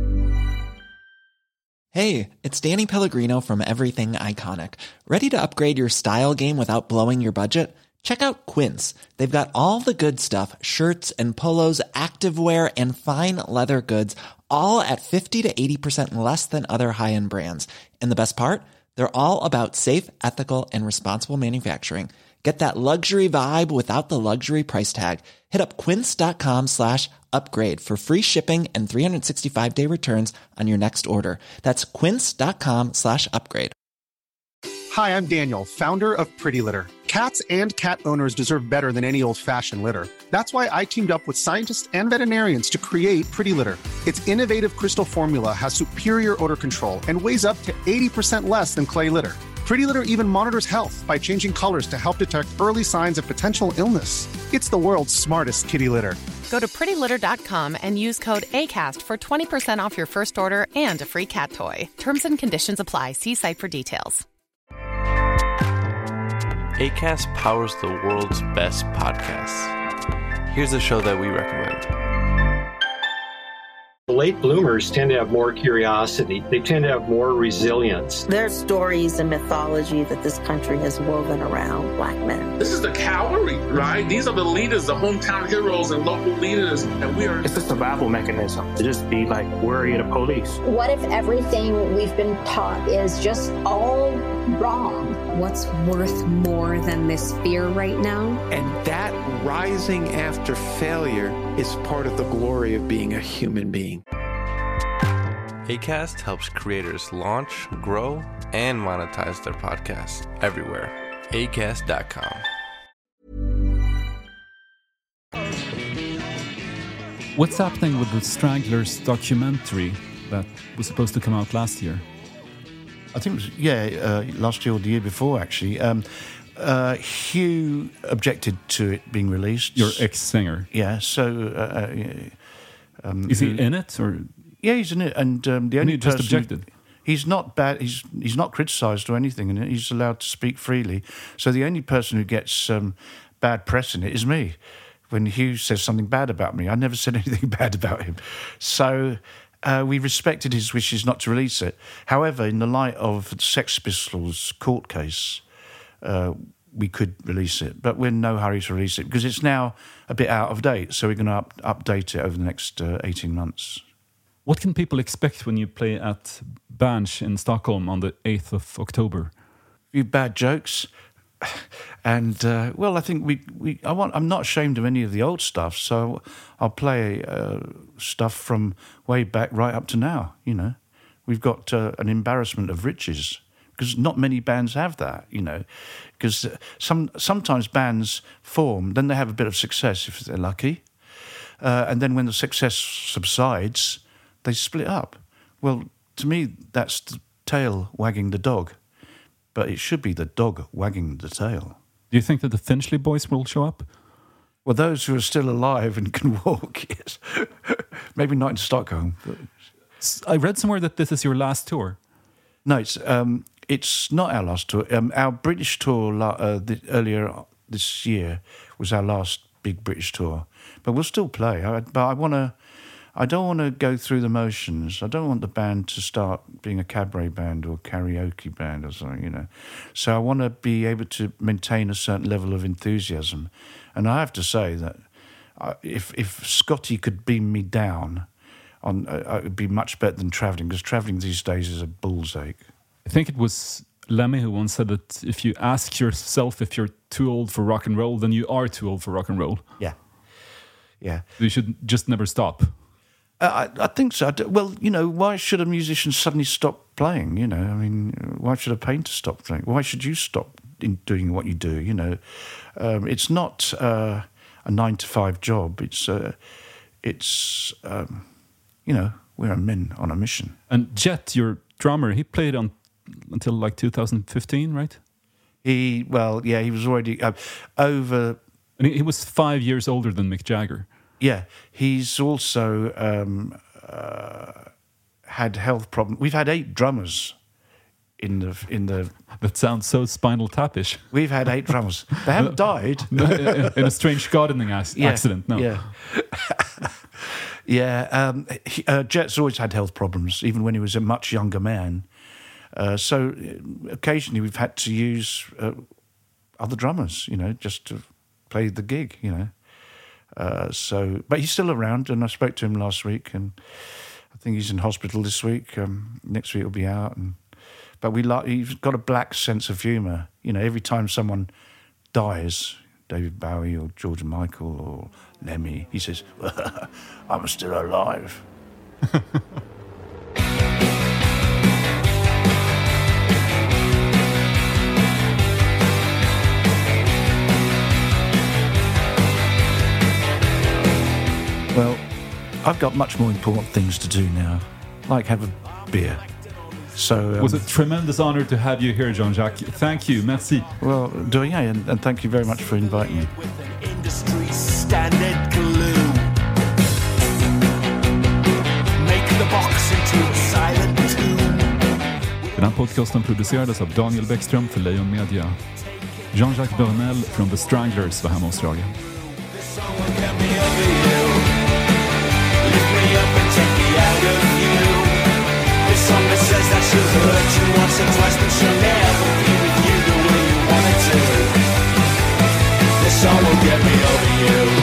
Hey, it's Danny Pellegrino from Everything Iconic. Ready to upgrade your style game without blowing your budget? Check out Quince. They've got all the good stuff, shirts and polos, activewear, and fine leather goods, all at fifty to eighty percent less than other high-end brands. And the best part? They're all about safe, ethical, and responsible manufacturing. Get that luxury vibe without the luxury price tag. Hit up quince.com slash upgrade for free shipping and three sixty-five day returns on your next order. That's quince.com slash upgrade. Hi, I'm Daniel, founder of Pretty Litter. Cats and cat owners deserve better than any old-fashioned litter. That's why I teamed up with scientists and veterinarians to create Pretty Litter. Its innovative crystal formula has superior odor control and weighs up to eighty percent less than clay litter. Pretty Litter even monitors health by changing colors to help detect early signs of potential illness. It's the world's smartest kitty litter. Go to pretty litter dot com and use code ACAST for twenty percent off your first order and a free cat toy. Terms and conditions apply. See site for details. Acast powers the world's best podcasts. Here's a show that we recommend. Late bloomers tend to have more curiosity. They tend to have more resilience. There's stories and mythology that this country has woven around Black men. This is the cavalry, right? These are the leaders, the hometown heroes and local leaders. And we are... It's a survival mechanism to just be like, worry of the police. What if everything we've been taught is just all wrong? What's worth more than this fear right now? And that rising after failure is part of the glory of being a human being. Acast helps creators launch, grow, and monetize their podcasts everywhere. acast dot com. What's happening with the Stranglers documentary that was supposed to come out last year? I think it was, yeah, uh, last year or the year before, actually. Um, uh, Hugh objected to it being released. Your ex-singer. Yeah, so... Uh, uh, um, Is he in it, or...? Yeah, he's in it, and um, the only he just person... objected? He's not bad. He's he's not criticised or anything, and he's allowed to speak freely. So the only person who gets um, bad press in it is me. When Hugh says something bad about me, I never said anything bad about him. So... Uh, we respected his wishes not to release it. However, in the light of the Sex Pistols court case, uh, we could release it. But we're in no hurry to release it because it's now a bit out of date. So we're going to up, update it over the next uh, eighteen months. What can people expect when you play at Berns in Stockholm on the eighth of October? A few bad jokes. And uh, well, I think we, we I want. I'm not ashamed of any of the old stuff, so I'll play uh, stuff from way back right up to now. You know, we've got uh, an embarrassment of riches because not many bands have that. You know, because some sometimes bands form, then they have a bit of success if they're lucky, uh, and then when the success subsides, they split up. Well, to me, that's the tail wagging the dog. But it should be the dog wagging the tail. Do you think that the Finchley Boys will show up? Well, those who are still alive and can walk, yes. Maybe not in Stockholm. But... I read somewhere that this is your last tour. No, it's um, it's not our last tour. Um, our British tour uh, the, earlier this year was our last big British tour. But we'll still play. I, but I want to... I don't want to go through the motions. I don't want the band to start being a cabaret band or karaoke band or something, you know. So I want to be able to maintain a certain level of enthusiasm. And I have to say that if if Scotty could beam me down, on uh, it would be much better than travelling, because travelling these days is a bull's ache. I think it was Lemmy who once said that if you ask yourself if you're too old for rock and roll, then you are too old for rock and roll. Yeah. Yeah. You should just never stop. Uh, I, I think so. I do, well, you know, why should a musician suddenly stop playing? You know, I mean, why should a painter stop playing? Why should you stop in doing what you do? You know, um, it's not uh, a nine to five job. It's, uh, it's, um, you know, we're men on a mission. And Jet, your drummer, he played on until like two thousand fifteen, right? He, well, yeah, he was already uh, over. And he, he was five years older than Mick Jagger. Yeah, he's also um, uh, had health problems. We've had eight drummers in the in the. That sounds so Spinal Tap-ish. We've had eight drummers. They haven't died in a strange gardening ac- yeah, accident. No. Yeah, yeah. Um, he, uh, Jet's always had health problems, even when he was a much younger man. Uh, so occasionally we've had to use uh, other drummers, you know, just to play the gig, you know. Uh, so, but he's still around, and I spoke to him last week, and I think he's in hospital this week. Um, next week he'll be out, and But we like, he's got a black sense of humour. You know, every time someone dies, David Bowie or George Michael or Lemmy, he says, I'm still alive. Well, I've got much more important things to do now, like have a beer. So um, it was a tremendous honor to have you here, Jean-Jacques. Thank you, merci. Well, doing yeah, and, and thank you very much for inviting me. Industry standard glue. Make the box into a silent tomb. Den här podcasten producerades av Daniel Bäckström för Lejon Media. Jean-Jacques Burnel från The Stranglers var hemma hos Australien. This song that says that she'll hurt you once or twice, but she'll never be with you the way you want it to. This song will get me over you.